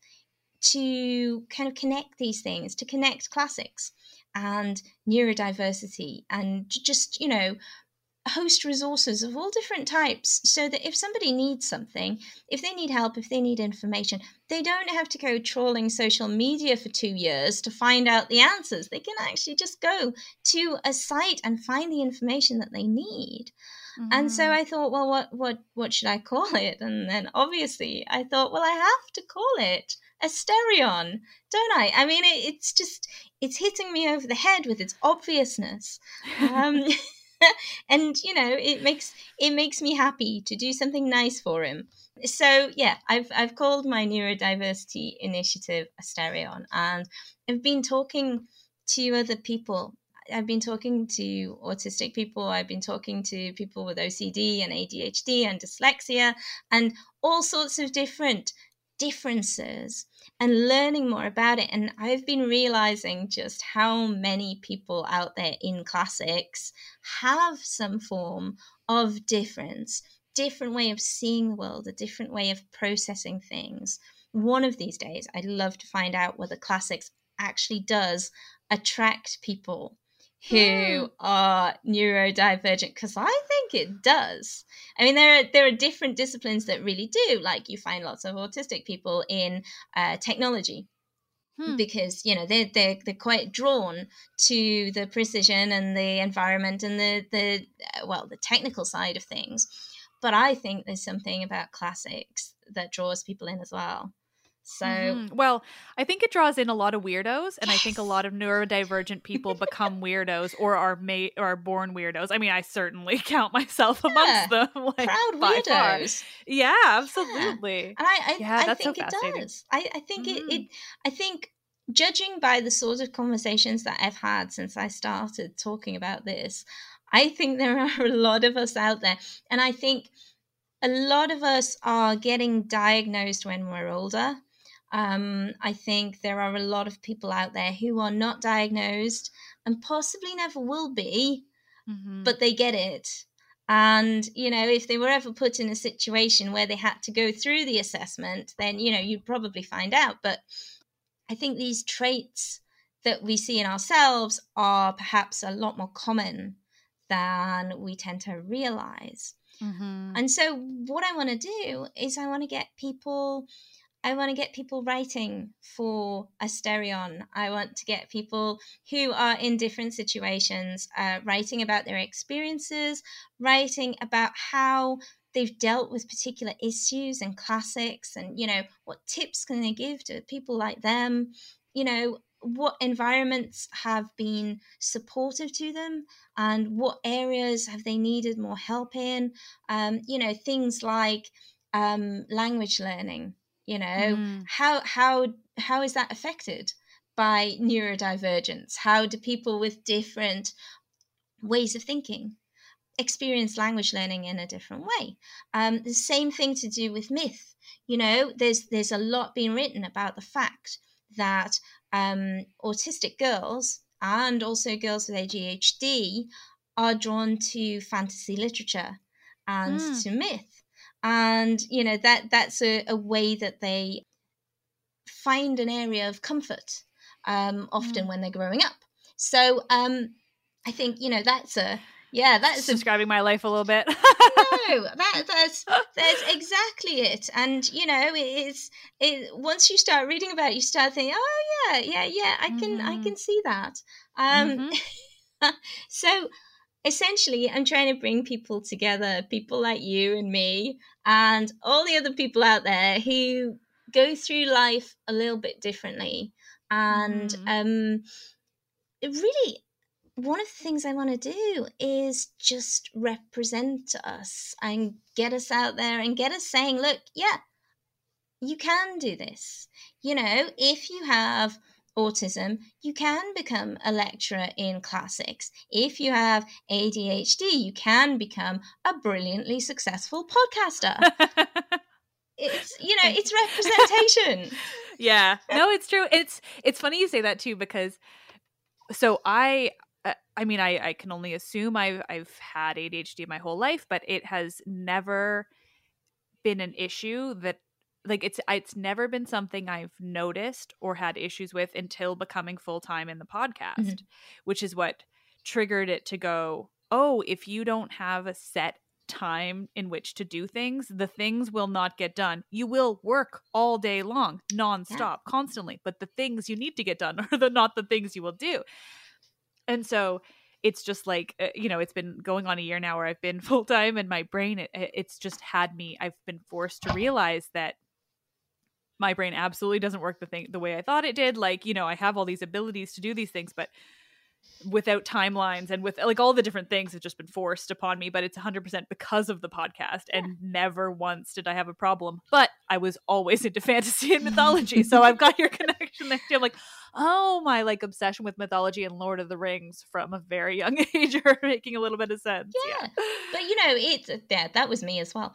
to kind of connect these things, to connect classics and neurodiversity and just, you know, host resources of all different types so that if somebody needs something, if they need help, if they need information, they don't have to go trawling social media for two years to find out the answers. They can actually just go to a site and find the information that they need. Mm-hmm. And so I thought, well, what, what, what should I call it? And then obviously I thought, well, I have to call it Asterion, don't I? I mean, it, it's just, it's hitting me over the head with its obviousness. Um, and you know, it makes it makes me happy to do something nice for him. So yeah, I've I've called my neurodiversity initiative Asterion, and I've been talking to other people. I've been talking to autistic people. I've been talking to people with O C D and A D H D and dyslexia and all sorts of different differences, and learning more about it. And I've been realizing just how many people out there in classics have some form of difference, different way of seeing the world, a different way of processing things. One of these days, I'd love to find out whether classics actually does attract people who mm. are neurodivergent, because I think it does. I mean, there are there are different disciplines that really do. Like you find lots of autistic people in uh, technology hmm. because you know they're they're they're quite drawn to the precision and the environment and the the uh, well the technical side of things. But I think there's something about classics that draws people in as well. So, mm-hmm. well, I think it draws in a lot of weirdos, and yes. I think a lot of neurodivergent people become weirdos or are made or are born weirdos. I mean, I certainly count myself yeah. amongst them. Like, proud weirdos. Yeah, absolutely. Yeah. And I, I, yeah, I that's think so it does. I, I think mm-hmm. it, it. I think judging by the sort of conversations that I've had since I started talking about this, I think there are a lot of us out there, and I think a lot of us are getting diagnosed when we're older. Um, I think there are a lot of people out there who are not diagnosed and possibly never will be, mm-hmm. but they get it. And, you know, if they were ever put in a situation where they had to go through the assessment, then, you know, you'd probably find out. But I think these traits that we see in ourselves are perhaps a lot more common than we tend to realize. Mm-hmm. And so what I want to do is I want to get people... I want to get people writing for Asterion. I want to get people who are in different situations uh, writing about their experiences, writing about how they've dealt with particular issues and classics, and, you know, what tips can they give to people like them? You know, what environments have been supportive to them and what areas have they needed more help in? Um, you know, things like um, language learning. You know, mm. how how how is that affected by neurodivergence? How do people with different ways of thinking experience language learning in a different way? Um, the same thing to do with myth. You know, there's there's a lot being written about the fact that um, autistic girls and also girls with A D H D are drawn to fantasy literature and mm. to myth. And, you know, that that's a, a way that they find an area of comfort, um, often mm. when they're growing up. So um, I think, you know, that's a, yeah, that's describing a, my life a little bit. no, that, that's, that's exactly it. And, you know, it, it's, it, once you start reading about it, you start thinking, oh, yeah, yeah, yeah, I can, mm-hmm. I can see that. Um, mm-hmm. So, essentially, I'm trying to bring people together, people like you and me and all the other people out there who go through life a little bit differently. And mm. um, really, one of the things I want to do is just represent us and get us out there and get us saying, look, yeah, you can do this. You know, if you have autism, you can become a lecturer in classics. If you have A D H D, you can become a brilliantly successful podcaster. It's, you know, it's representation. Yeah. No, it's true. It's it's funny you say that too, because so I uh, I mean I I can only assume I've I've had A D H D my whole life, but it has never been an issue that like it's it's never been something I've noticed or had issues with until becoming full-time in the podcast, mm-hmm. which is what triggered it to go, oh, if you don't have a set time in which to do things, the things will not get done. You will work all day long, nonstop, yeah. constantly, but the things you need to get done are the not the things you will do. And so it's just like, uh, you know, it's been going on a year now where I've been full-time, and my brain, it, it's just had me, I've been forced to realize that my brain absolutely doesn't work the thing the way I thought it did. Like, you know, I have all these abilities to do these things, but without timelines and with like all the different things have just been forced upon me. But it's one hundred percent because of the podcast, yeah. and never once did I have a problem. But I was always into fantasy and mythology, so I've got your connection there too. I'm like, oh, my like obsession with mythology and Lord of the Rings from a very young age are making a little bit of sense. Yeah, yeah. But you know, it's yeah, that was me as well.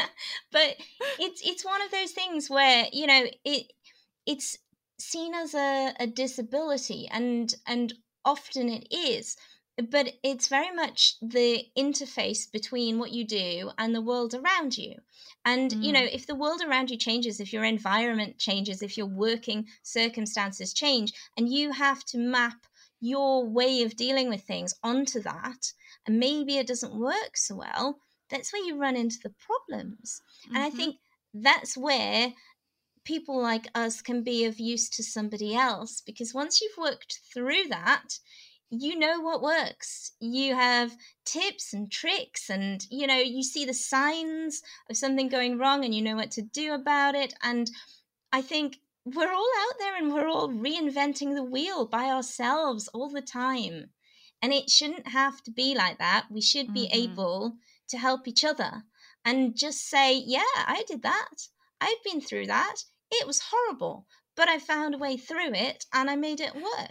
But it's it's one of those things where, you know, it it's seen as a, a disability, and and often it is, but it's very much the interface between what you do and the world around you. And, mm. you know, if the world around you changes, if your environment changes, if your working circumstances change, and you have to map your way of dealing with things onto that, and maybe it doesn't work so well, that's where you run into the problems. Mm-hmm. And I think that's where people like us can be of use to somebody else, because once you've worked through that, you know what works. You have tips and tricks, and, you know, you see the signs of something going wrong and you know what to do about it. And I think we're all out there and we're all reinventing the wheel by ourselves all the time. And it shouldn't have to be like that. We should be mm-hmm. able to help each other and just say, yeah, I did that. I've been through that. It was horrible, but I found a way through it and I made it work.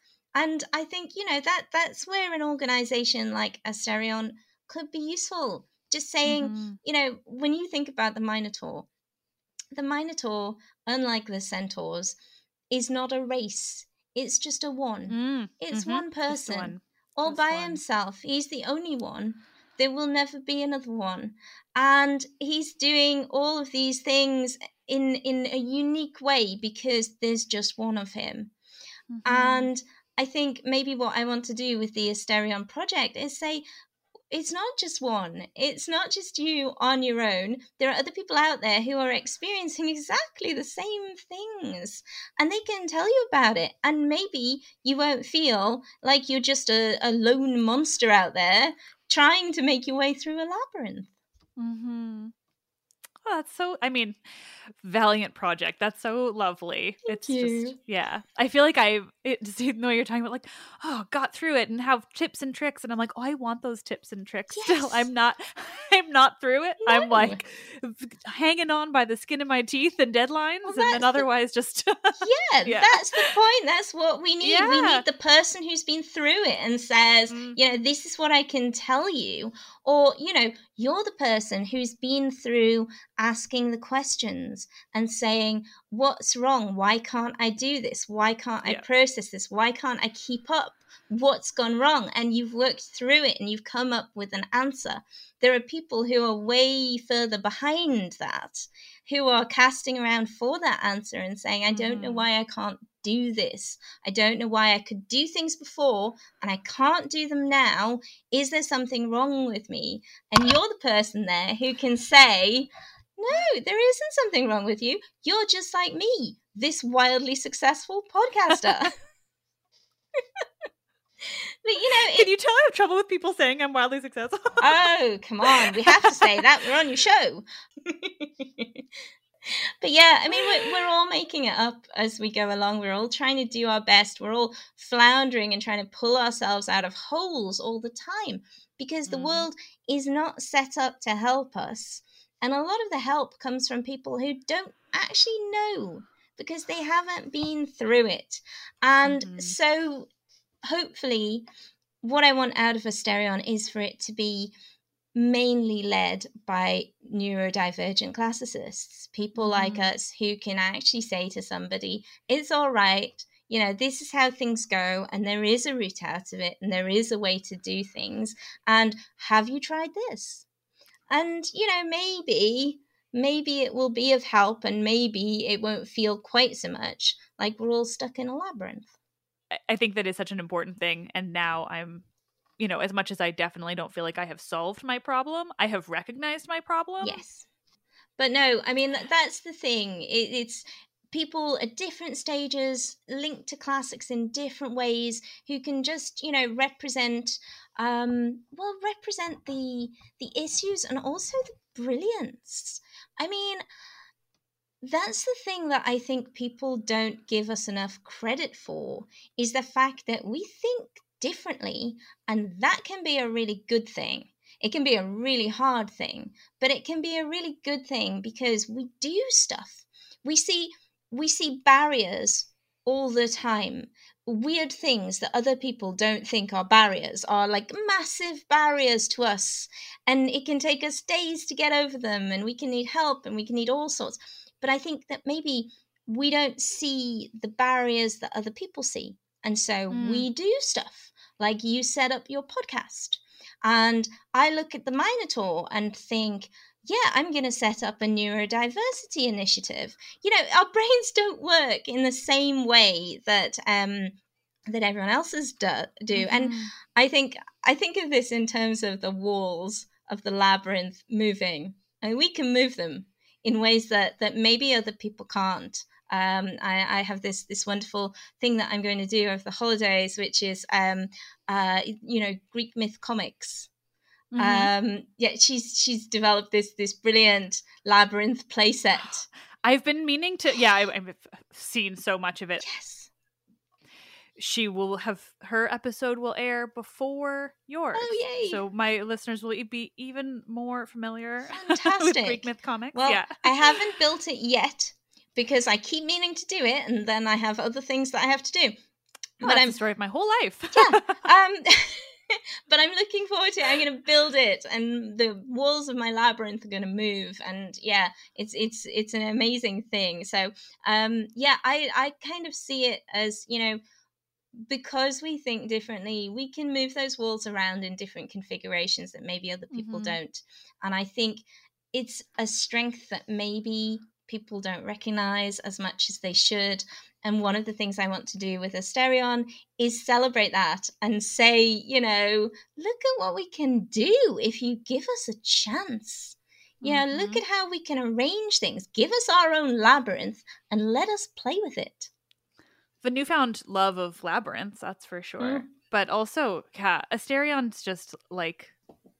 And I think, you know, that that's where an organization like Asterion could be useful. Just saying, mm-hmm. you know, when you think about the Minotaur, the Minotaur, unlike the Centaurs, is not a race. It's just a one. Mm, it's mm-hmm. one person, one. all just by one. himself. He's the only one. There will never be another one. And he's doing all of these things in, in a unique way because there's just one of him. Mm-hmm. And I think maybe what I want to do with the Asterion project is say, it's not just one. It's not just you on your own. There are other people out there who are experiencing exactly the same things, and they can tell you about it. And maybe you won't feel like you're just a, a lone monster out there trying to make your way through a labyrinth. Mm-hmm. Oh, that's so, I mean, valiant project. That's so lovely. Thank it's you. just, yeah. I feel like I, it, just even though you're talking about like, oh, got through it and have tips and tricks. And I'm like, oh, I want those tips and tricks yes. still. I'm not, I'm not through it. No. I'm like hanging on by the skin of my teeth and deadlines. Well, and then otherwise the, just. yeah, yeah, that's the point. That's what we need. Yeah. We need the person who's been through it and says, mm. you know, this is what I can tell you. Or, you know, you're the person who's been through asking the questions and saying, what's wrong? Why can't I do this? Why can't I yeah. process this? Why can't I keep up? What's gone wrong? And you've worked through it and you've come up with an answer. There are people who are way further behind that, who are casting around for that answer and saying, I don't mm. know why I can't do this. I don't know why I could do things before and I can't do them now. Is there something wrong with me? And you're the person there who can say, no, there isn't something wrong with you. You're just like me, this wildly successful podcaster. But, you know, can you tell I have trouble with people saying I'm wildly successful? Oh, come on. We have to say that. We're on your show. But yeah, I mean, we're, we're all making it up as we go along. We're all trying to do our best. We're all floundering and trying to pull ourselves out of holes all the time because the mm. world is not set up to help us. And a lot of the help comes from people who don't actually know because they haven't been through it. And Mm-hmm. so hopefully what I want out of Asterion is for it to be mainly led by neurodivergent classicists, people Mm-hmm. like us who can actually say to somebody, it's all right, you know, this is how things go, and there is a route out of it, and there is a way to do things, and have you tried this? And, you know, maybe, maybe it will be of help, and maybe it won't feel quite so much like we're all stuck in a labyrinth. I think that is such an important thing. And now I'm, you know, as much as I definitely don't feel like I have solved my problem, I have recognized my problem. Yes. But no, I mean, that's the thing. It, it's people at different stages linked to classics in different ways who can just, you know, represent, um, well, represent the the issues and also the brilliance. I mean, that's the thing that I think people don't give us enough credit for, is the fact that we think differently, and that can be a really good thing. It can be a really hard thing, but it can be a really good thing because we do stuff. We see we see barriers all the time. Weird things that other people don't think are barriers are like massive barriers to us, and it can take us days to get over them, and we can need help, and we can need all sorts. But I think that maybe we don't see the barriers that other people see. And so Mm. we do stuff like you set up your podcast. And I look at the Minotaur and think, yeah, I'm going to set up a neurodiversity initiative. You know, our brains don't work in the same way that um, that everyone else's do. do. Mm-hmm. And I think I think of this in terms of the walls of the labyrinth moving. And we can move them in ways that that maybe other people can't. Um, I, I have this this wonderful thing that I'm going to do over the holidays, which is, um, uh, you know, Greek myth comics. Mm-hmm. Um, yeah, she's she's developed this this brilliant labyrinth playset. I've been meaning to. Yeah, I, I've seen so much of it. Yes. She will have her episode will air before yours. Oh, yay. So my listeners will be even more familiar Fantastic. with Greek myth comics. Well, yeah. I haven't built it yet because I keep meaning to do it, and then I have other things that I have to do. Well, but that's I'm the story of my whole life. yeah. Um, but I'm looking forward to it. I'm going to build it, and the walls of my labyrinth are going to move. And yeah, it's it's it's an amazing thing. So um, yeah, I I kind of see it as, you know, because we think differently, we can move those walls around in different configurations that maybe other people Mhm. don't. And I think it's a strength that maybe people don't recognize as much as they should. And one of the things I want to do with Asterion is celebrate that and say, you know, look at what we can do if you give us a chance. You know, look Mhm. at how we can arrange things. Give us our own labyrinth and let us play with it. The newfound love of labyrinths, that's for sure. Mm. But also, yeah, Asterion's just like,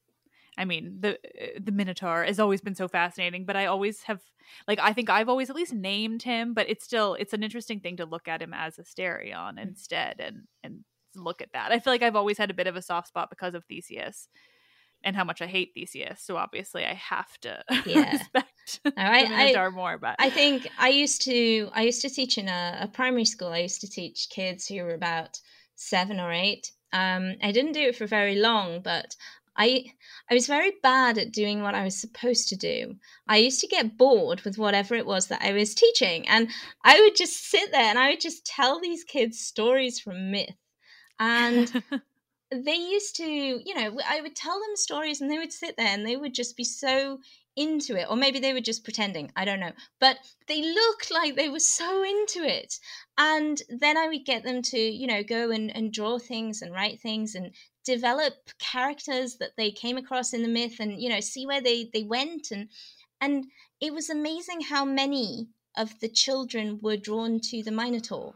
I mean, the the Minotaur has always been so fascinating. But I always have, like, I think I've always at least named him. But it's still, it's an interesting thing to look at him as Asterion instead, and and look at that. I feel like I've always had a bit of a soft spot because of Theseus and how much I hate Theseus. So obviously, I have to Yeah. respect All right, the I- Minotaur more. But I think I used to I used to teach in a, a primary school. I used to teach kids who were about seven or eight. Um, I didn't do it for very long, but I I was very bad at doing what I was supposed to do. I used to get bored with whatever it was that I was teaching, and I would just sit there and I would just tell these kids stories from myth. And they used to, you know, I would tell them stories and they would sit there and they would just be so into it. Or maybe they were just pretending, I don't know. But they looked like they were so into it. And then I would get them to, you know, go and, and draw things and write things and develop characters that they came across in the myth and, you know, see where they, they went. And, and it was amazing how many of the children were drawn to the Minotaur.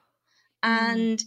And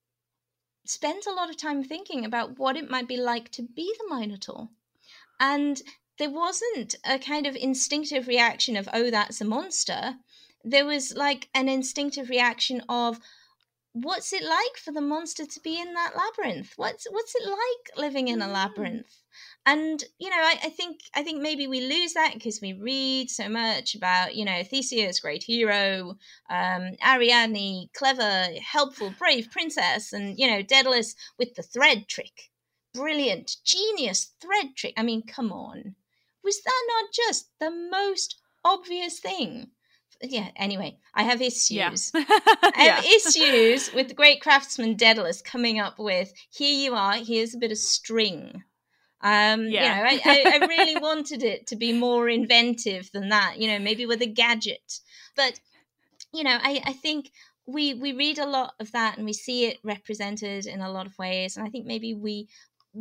spent a lot of time thinking about what it might be like to be the Minotaur. And there wasn't a kind of instinctive reaction of, oh, that's a monster. There was like an instinctive reaction of, what's it like for the monster to be in that labyrinth? What's what's it like living in a Mm. labyrinth? And you know, I, I think I think maybe we lose that because we read so much about, you know, Theseus, great hero, um, Ariadne, clever, helpful, brave princess, and you know, Daedalus with the thread trick, brilliant, genius thread trick. I mean, come on, was that not just the most obvious thing? Yeah, anyway, I have issues. Yeah. I have Yeah. issues with the great craftsman Daedalus coming up with, here you are, here's a bit of string. Um, Yeah. You know, I, I, I really wanted it to be more inventive than that, you know, maybe with a gadget. But, you know, I, I think we we read a lot of that and we see it represented in a lot of ways. And I think maybe we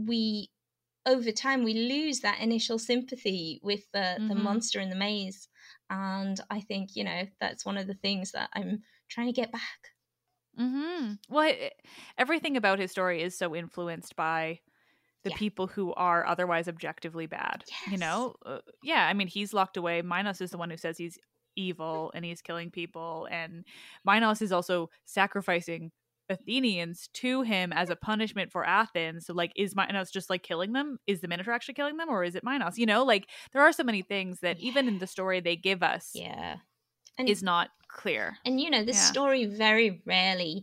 we over time we lose that initial sympathy with the, the Mhm. monster in the maze. And I think, you know, that's one of the things that I'm trying to get back. Mm-hmm. Well, it, everything about his story is so influenced by the Yeah. people who are otherwise objectively bad. You Yes. know? Uh, yeah, I mean, he's locked away. Minos is the one who says he's evil and he's killing people. And Minos is also sacrificing Athenians to him as a punishment for Athens. So, like, is Minos just, like, killing them? Is the Minotaur actually killing them? Or is it Minos? You know? Like, there are so many things that Yeah. even in the story they give us Yeah. And is not clear. And, you know, the Yeah. story very rarely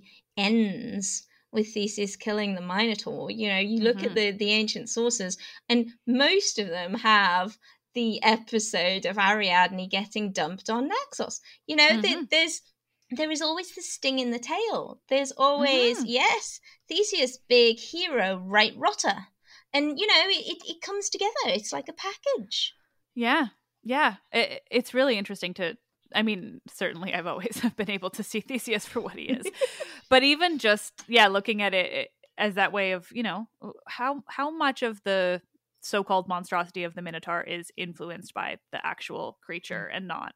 ends with Theseus killing the Minotaur. You know, you look Mhm. at the, the ancient sources, and most of them have the episode of Ariadne getting dumped on Naxos. You know, there, Mhm. there's there is always the sting in the tail. There's always, Mhm. yes, Theseus, big hero, right rotter. And, you know, it, it comes together. It's like a package. Yeah. Yeah. It, it's really interesting to, I mean, certainly I've always been able to see Theseus for what he is. But even just, yeah, looking at it as that way of, you know, how how much of the so-called monstrosity of the Minotaur is influenced by the actual creature and not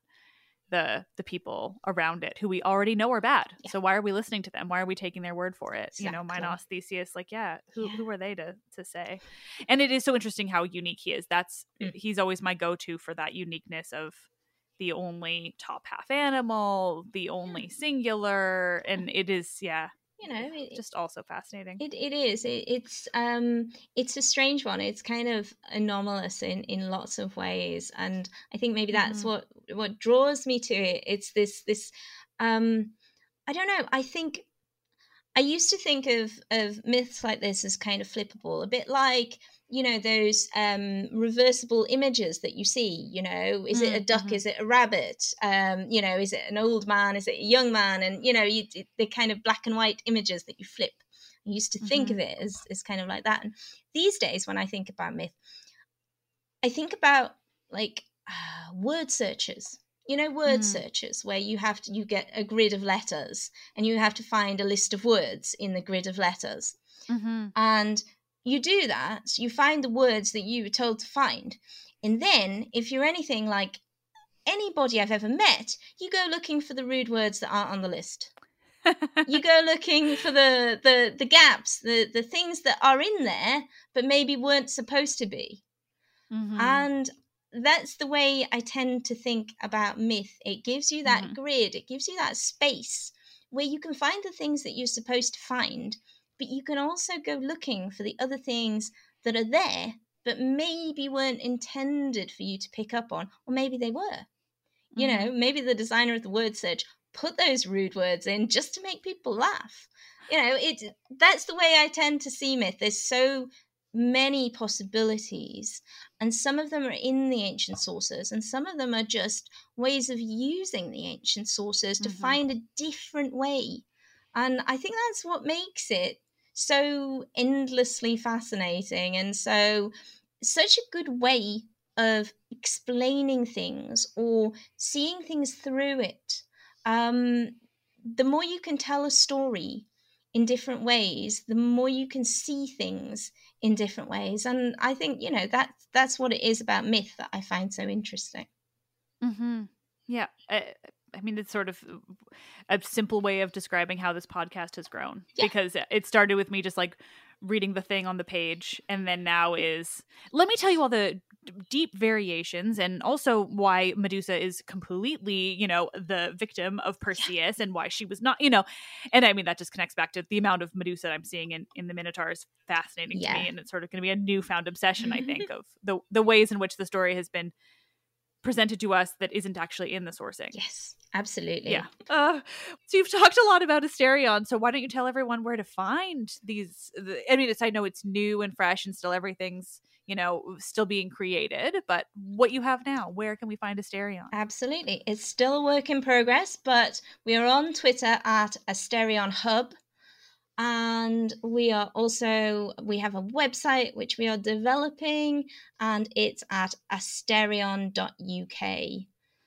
the the people around it who we already know are bad. Yeah. So why are we listening to them? Why are we taking their word for it? You know, Exactly. Minos, Theseus, like, yeah, who Yeah. who are they to to say? And it is so interesting how unique he is. That's Mm. he's always my go-to for that uniqueness of the only top half animal, the only singular, and it is, yeah, You know, it, just also fascinating. It it is. It, it's um it's a strange one. It's kind of anomalous in in lots of ways, and I think maybe that's Mhm. what what draws me to it. It's this this um I don't know. I think I used to think of of myths like this as kind of flippable, a bit like, you know, those um, reversible images that you see. You know, is it a duck? Mm-hmm. Is it a rabbit? Um, you know, is it an old man? Is it a young man? And you know, you, they're kind of black and white images that you flip. I used to think Mhm. of it as as kind of like that. And these days, when I think about myth, I think about like uh, word searches. You know, word Mm. searches where you have to you get a grid of letters and you have to find a list of words in the grid of letters. Mm-hmm. And you do that, you find the words that you were told to find. And then, if you're anything like anybody I've ever met, you go looking for the rude words that aren't on the list. You go looking for the, the, the gaps, the, the things that are in there, but maybe weren't supposed to be. Mm-hmm. And that's the way I tend to think about myth. It gives you that Mhm. grid, it gives you that space where you can find the things that you're supposed to find, but you can also go looking for the other things that are there, but maybe weren't intended for you to pick up on, or maybe they were. You Mhm. know, maybe the designer of the word search put those rude words in just to make people laugh. You know, it that's the way I tend to see myth. There's so many possibilities, and some of them are in the ancient sources, and some of them are just ways of using the ancient sources to Mhm. find a different way. And I think that's what makes it so endlessly fascinating and so such a good way of explaining things or seeing things through it. Um, the more you can tell a story in different ways, the more you can see things in different ways. And I think, you know, that that's what it is about myth that I find so interesting. Mm-hmm. Yeah. I, I mean, it's sort of a simple way of describing how this podcast has grown, Yeah. because it started with me just like reading the thing on the page, and then now is, let me tell you all the deep variations, and also why Medusa is completely, you know, the victim of Perseus yeah. and why she was not, you know, and I mean, that just connects back to the amount of Medusa I'm seeing in, in the Minotaur is fascinating yeah. to me. And it's sort of going to be a newfound obsession, I think, of the, the ways in which the story has been presented to us that isn't actually in the sourcing. Yes, absolutely. Yeah. Uh, so you've talked a lot about Asterion. So why don't you tell everyone where to find these? The, I mean, it's, I know it's new and fresh and still everything's, you know, still being created, but what you have now, where can we find Asterion? Absolutely. It's still a work in progress, but we are on Twitter at Asterion Hub. And we are also, we have a website which we are developing, and it's at asterion dot U K.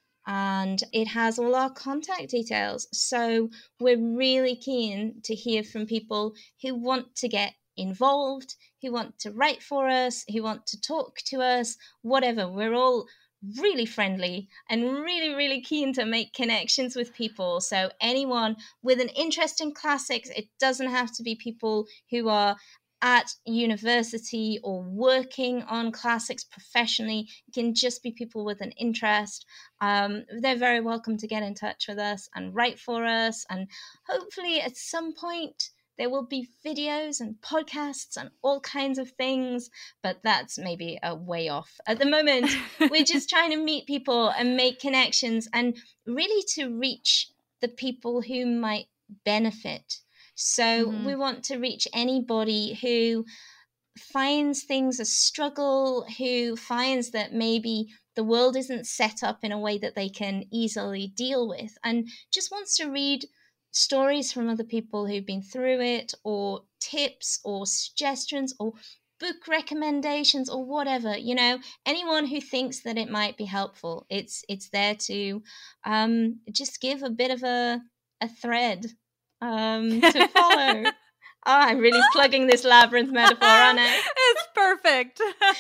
And it has all our contact details. So we're really keen to hear from people who want to get involved, who want to write for us, who want to talk to us, whatever. We're all really friendly and really, really keen to make connections with people. So anyone with an interest in classics, it doesn't have to be people who are at university or working on classics professionally. It can just be people with an interest. Um, they're very welcome to get in touch with us and write for us. And hopefully at some point, there will be videos and podcasts and all kinds of things, but that's maybe a way off. At the moment, we're just trying to meet people and make connections and really to reach the people who might benefit. So mm-hmm. we want to reach anybody who finds things a struggle, who finds that maybe the world isn't set up in a way that they can easily deal with, and just wants to read stories from other people who've been through it, or tips or suggestions or book recommendations or whatever, you know, anyone who thinks that it might be helpful. It's it's there to um, just give a bit of a, a thread um, to follow. Oh, I'm really plugging this labyrinth metaphor, aren't I? It's perfect.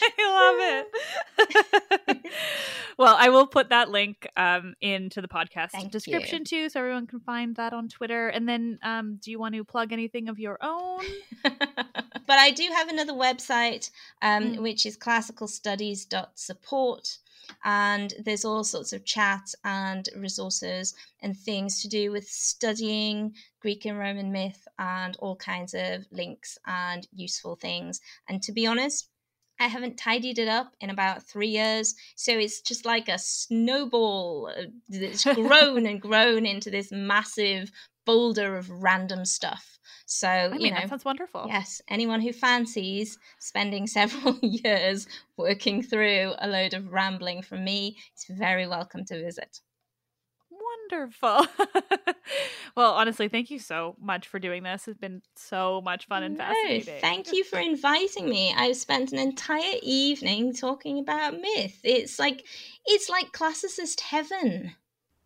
I love it. Well, I will put that link um, into the podcast Thank description you. too, so everyone can find that on Twitter. And then um, do you want to plug anything of your own? But I do have another website, um, mm. which is classical studies dot support. And there's all sorts of chat and resources and things to do with studying Greek and Roman myth, and all kinds of links and useful things. And to be honest, I haven't tidied it up in about three years. So it's just like a snowball that's grown and grown into this massive boulder of random stuff. So, I mean, you know, that sounds wonderful. Yes, anyone who fancies spending several years working through a load of rambling from me is very welcome to visit. Wonderful. Well, honestly, thank you so much for doing this. It's been so much fun and no, fascinating. Thank you for inviting me. I've spent an entire evening talking about myth. It's like it's like classicist heaven.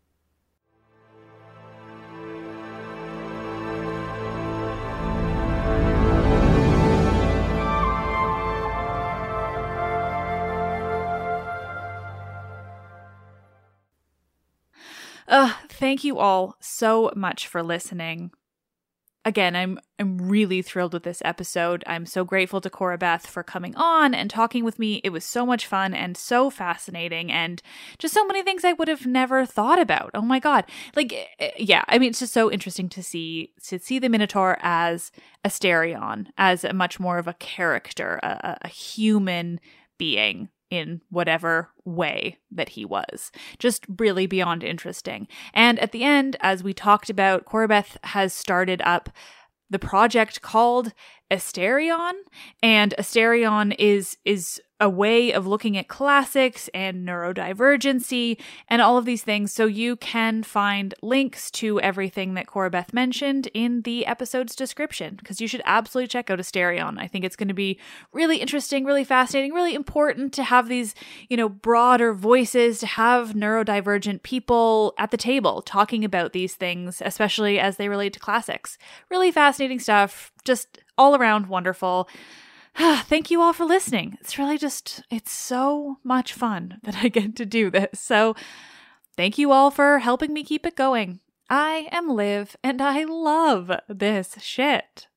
Uh, thank you all so much for listening. Again, I'm I'm really thrilled with this episode. I'm so grateful to Cora Beth for coming on and talking with me. It was so much fun and so fascinating, and just so many things I would have never thought about. Oh my God. Like, yeah, I mean, it's just so interesting to see to see the Minotaur as Asterion, as a much more of a character, a, a human being in whatever way that he was. Just really beyond interesting. And at the end, as we talked about, Cora Beth has started up the project called Asterion, and Asterion is is a way of looking at classics and neurodivergency and all of these things. So you can find links to everything that Cora Beth mentioned in the episode's description, because you should absolutely check out Asterion. I think it's going to be really interesting, really fascinating, really important to have these, you know, broader voices, to have neurodivergent people at the table talking about these things, especially as they relate to classics. Really fascinating stuff. Just all around wonderful. Thank you all for listening. It's really just, it's so much fun that I get to do this. So thank you all for helping me keep it going. I am Liv, and I love this shit.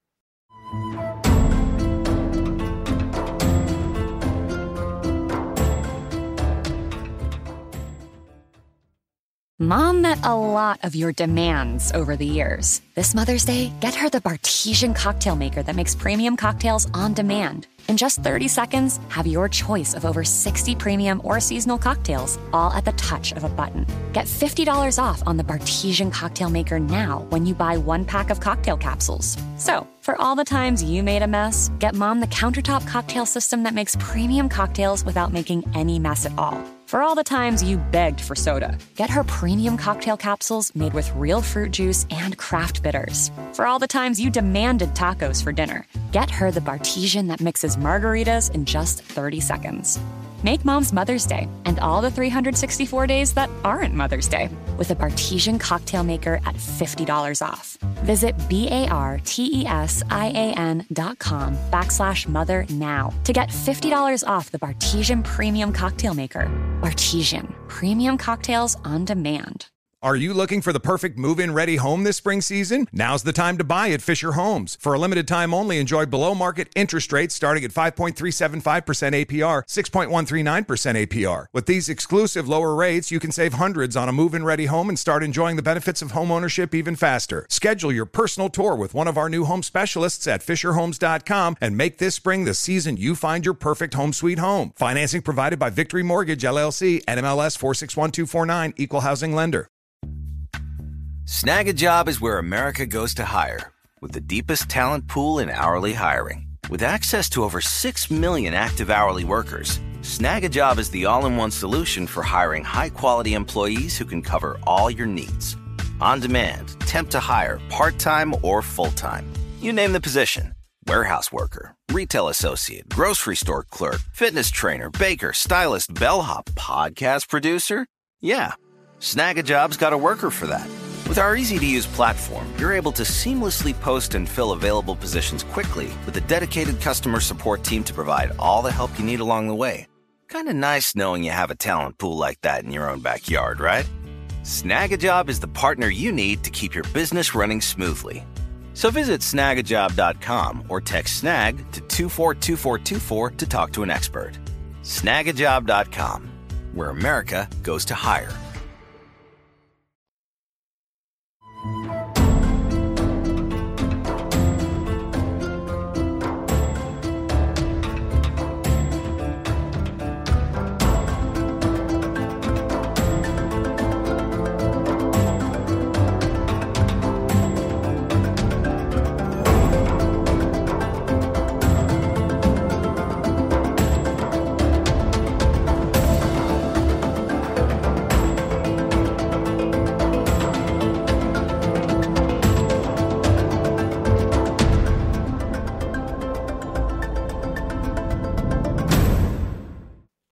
Mom met a lot of your demands over the years. This Mother's Day, get her the Bartesian cocktail maker that makes premium cocktails on demand. In just thirty seconds, have your choice of over sixty premium or seasonal cocktails, all at the touch of a button. Get fifty dollars off on the Bartesian cocktail maker now when you buy one pack of cocktail capsules. So, for all the times you made a mess, get Mom the countertop cocktail system that makes premium cocktails without making any mess at all. For all the times you begged for soda, get her premium cocktail capsules made with real fruit juice and craft bitters. For all the times you demanded tacos for dinner, get her the Bartesian that mixes margaritas in just thirty seconds. Make Mom's Mother's Day and all the three hundred sixty-four days that aren't Mother's Day with a Bartesian cocktail maker at fifty dollars off. Visit B-A-R-T-E-S-I-A-N dot com backslash mother now to get fifty dollars off the Bartesian Premium Cocktail Maker. Bartesian, premium cocktails on demand. Are you looking for the perfect move-in ready home this spring season? Now's the time to buy at Fisher Homes. For a limited time only, enjoy below-market interest rates starting at five point three seven five percent A P R, six point one three nine percent A P R. With these exclusive lower rates, you can save hundreds on a move-in ready home and start enjoying the benefits of home ownership even faster. Schedule your personal tour with one of our new home specialists at fisher homes dot com and make this spring the season you find your perfect home sweet home. Financing provided by Victory Mortgage, L L C, N M L S four six one two four nine, Equal Housing Lender. Snag a Job is where America goes to hire, with the deepest talent pool in hourly hiring. With access to over six million active hourly workers, Snag a Job is the all-in-one solution for hiring high-quality employees who can cover all your needs. On demand, temp to hire, part-time or full-time. You name the position. Warehouse worker, retail associate, grocery store clerk, fitness trainer, baker, stylist, bellhop, podcast producer. Yeah, Snag a Job's got a worker for that. With our easy-to-use platform, you're able to seamlessly post and fill available positions quickly with a dedicated customer support team to provide all the help you need along the way. Kind of nice knowing you have a talent pool like that in your own backyard, right? Snag a Job is the partner you need to keep your business running smoothly. So visit snag a job dot com or text SNAG to two four two four two four to talk to an expert. snag a job dot com, where America goes to hire.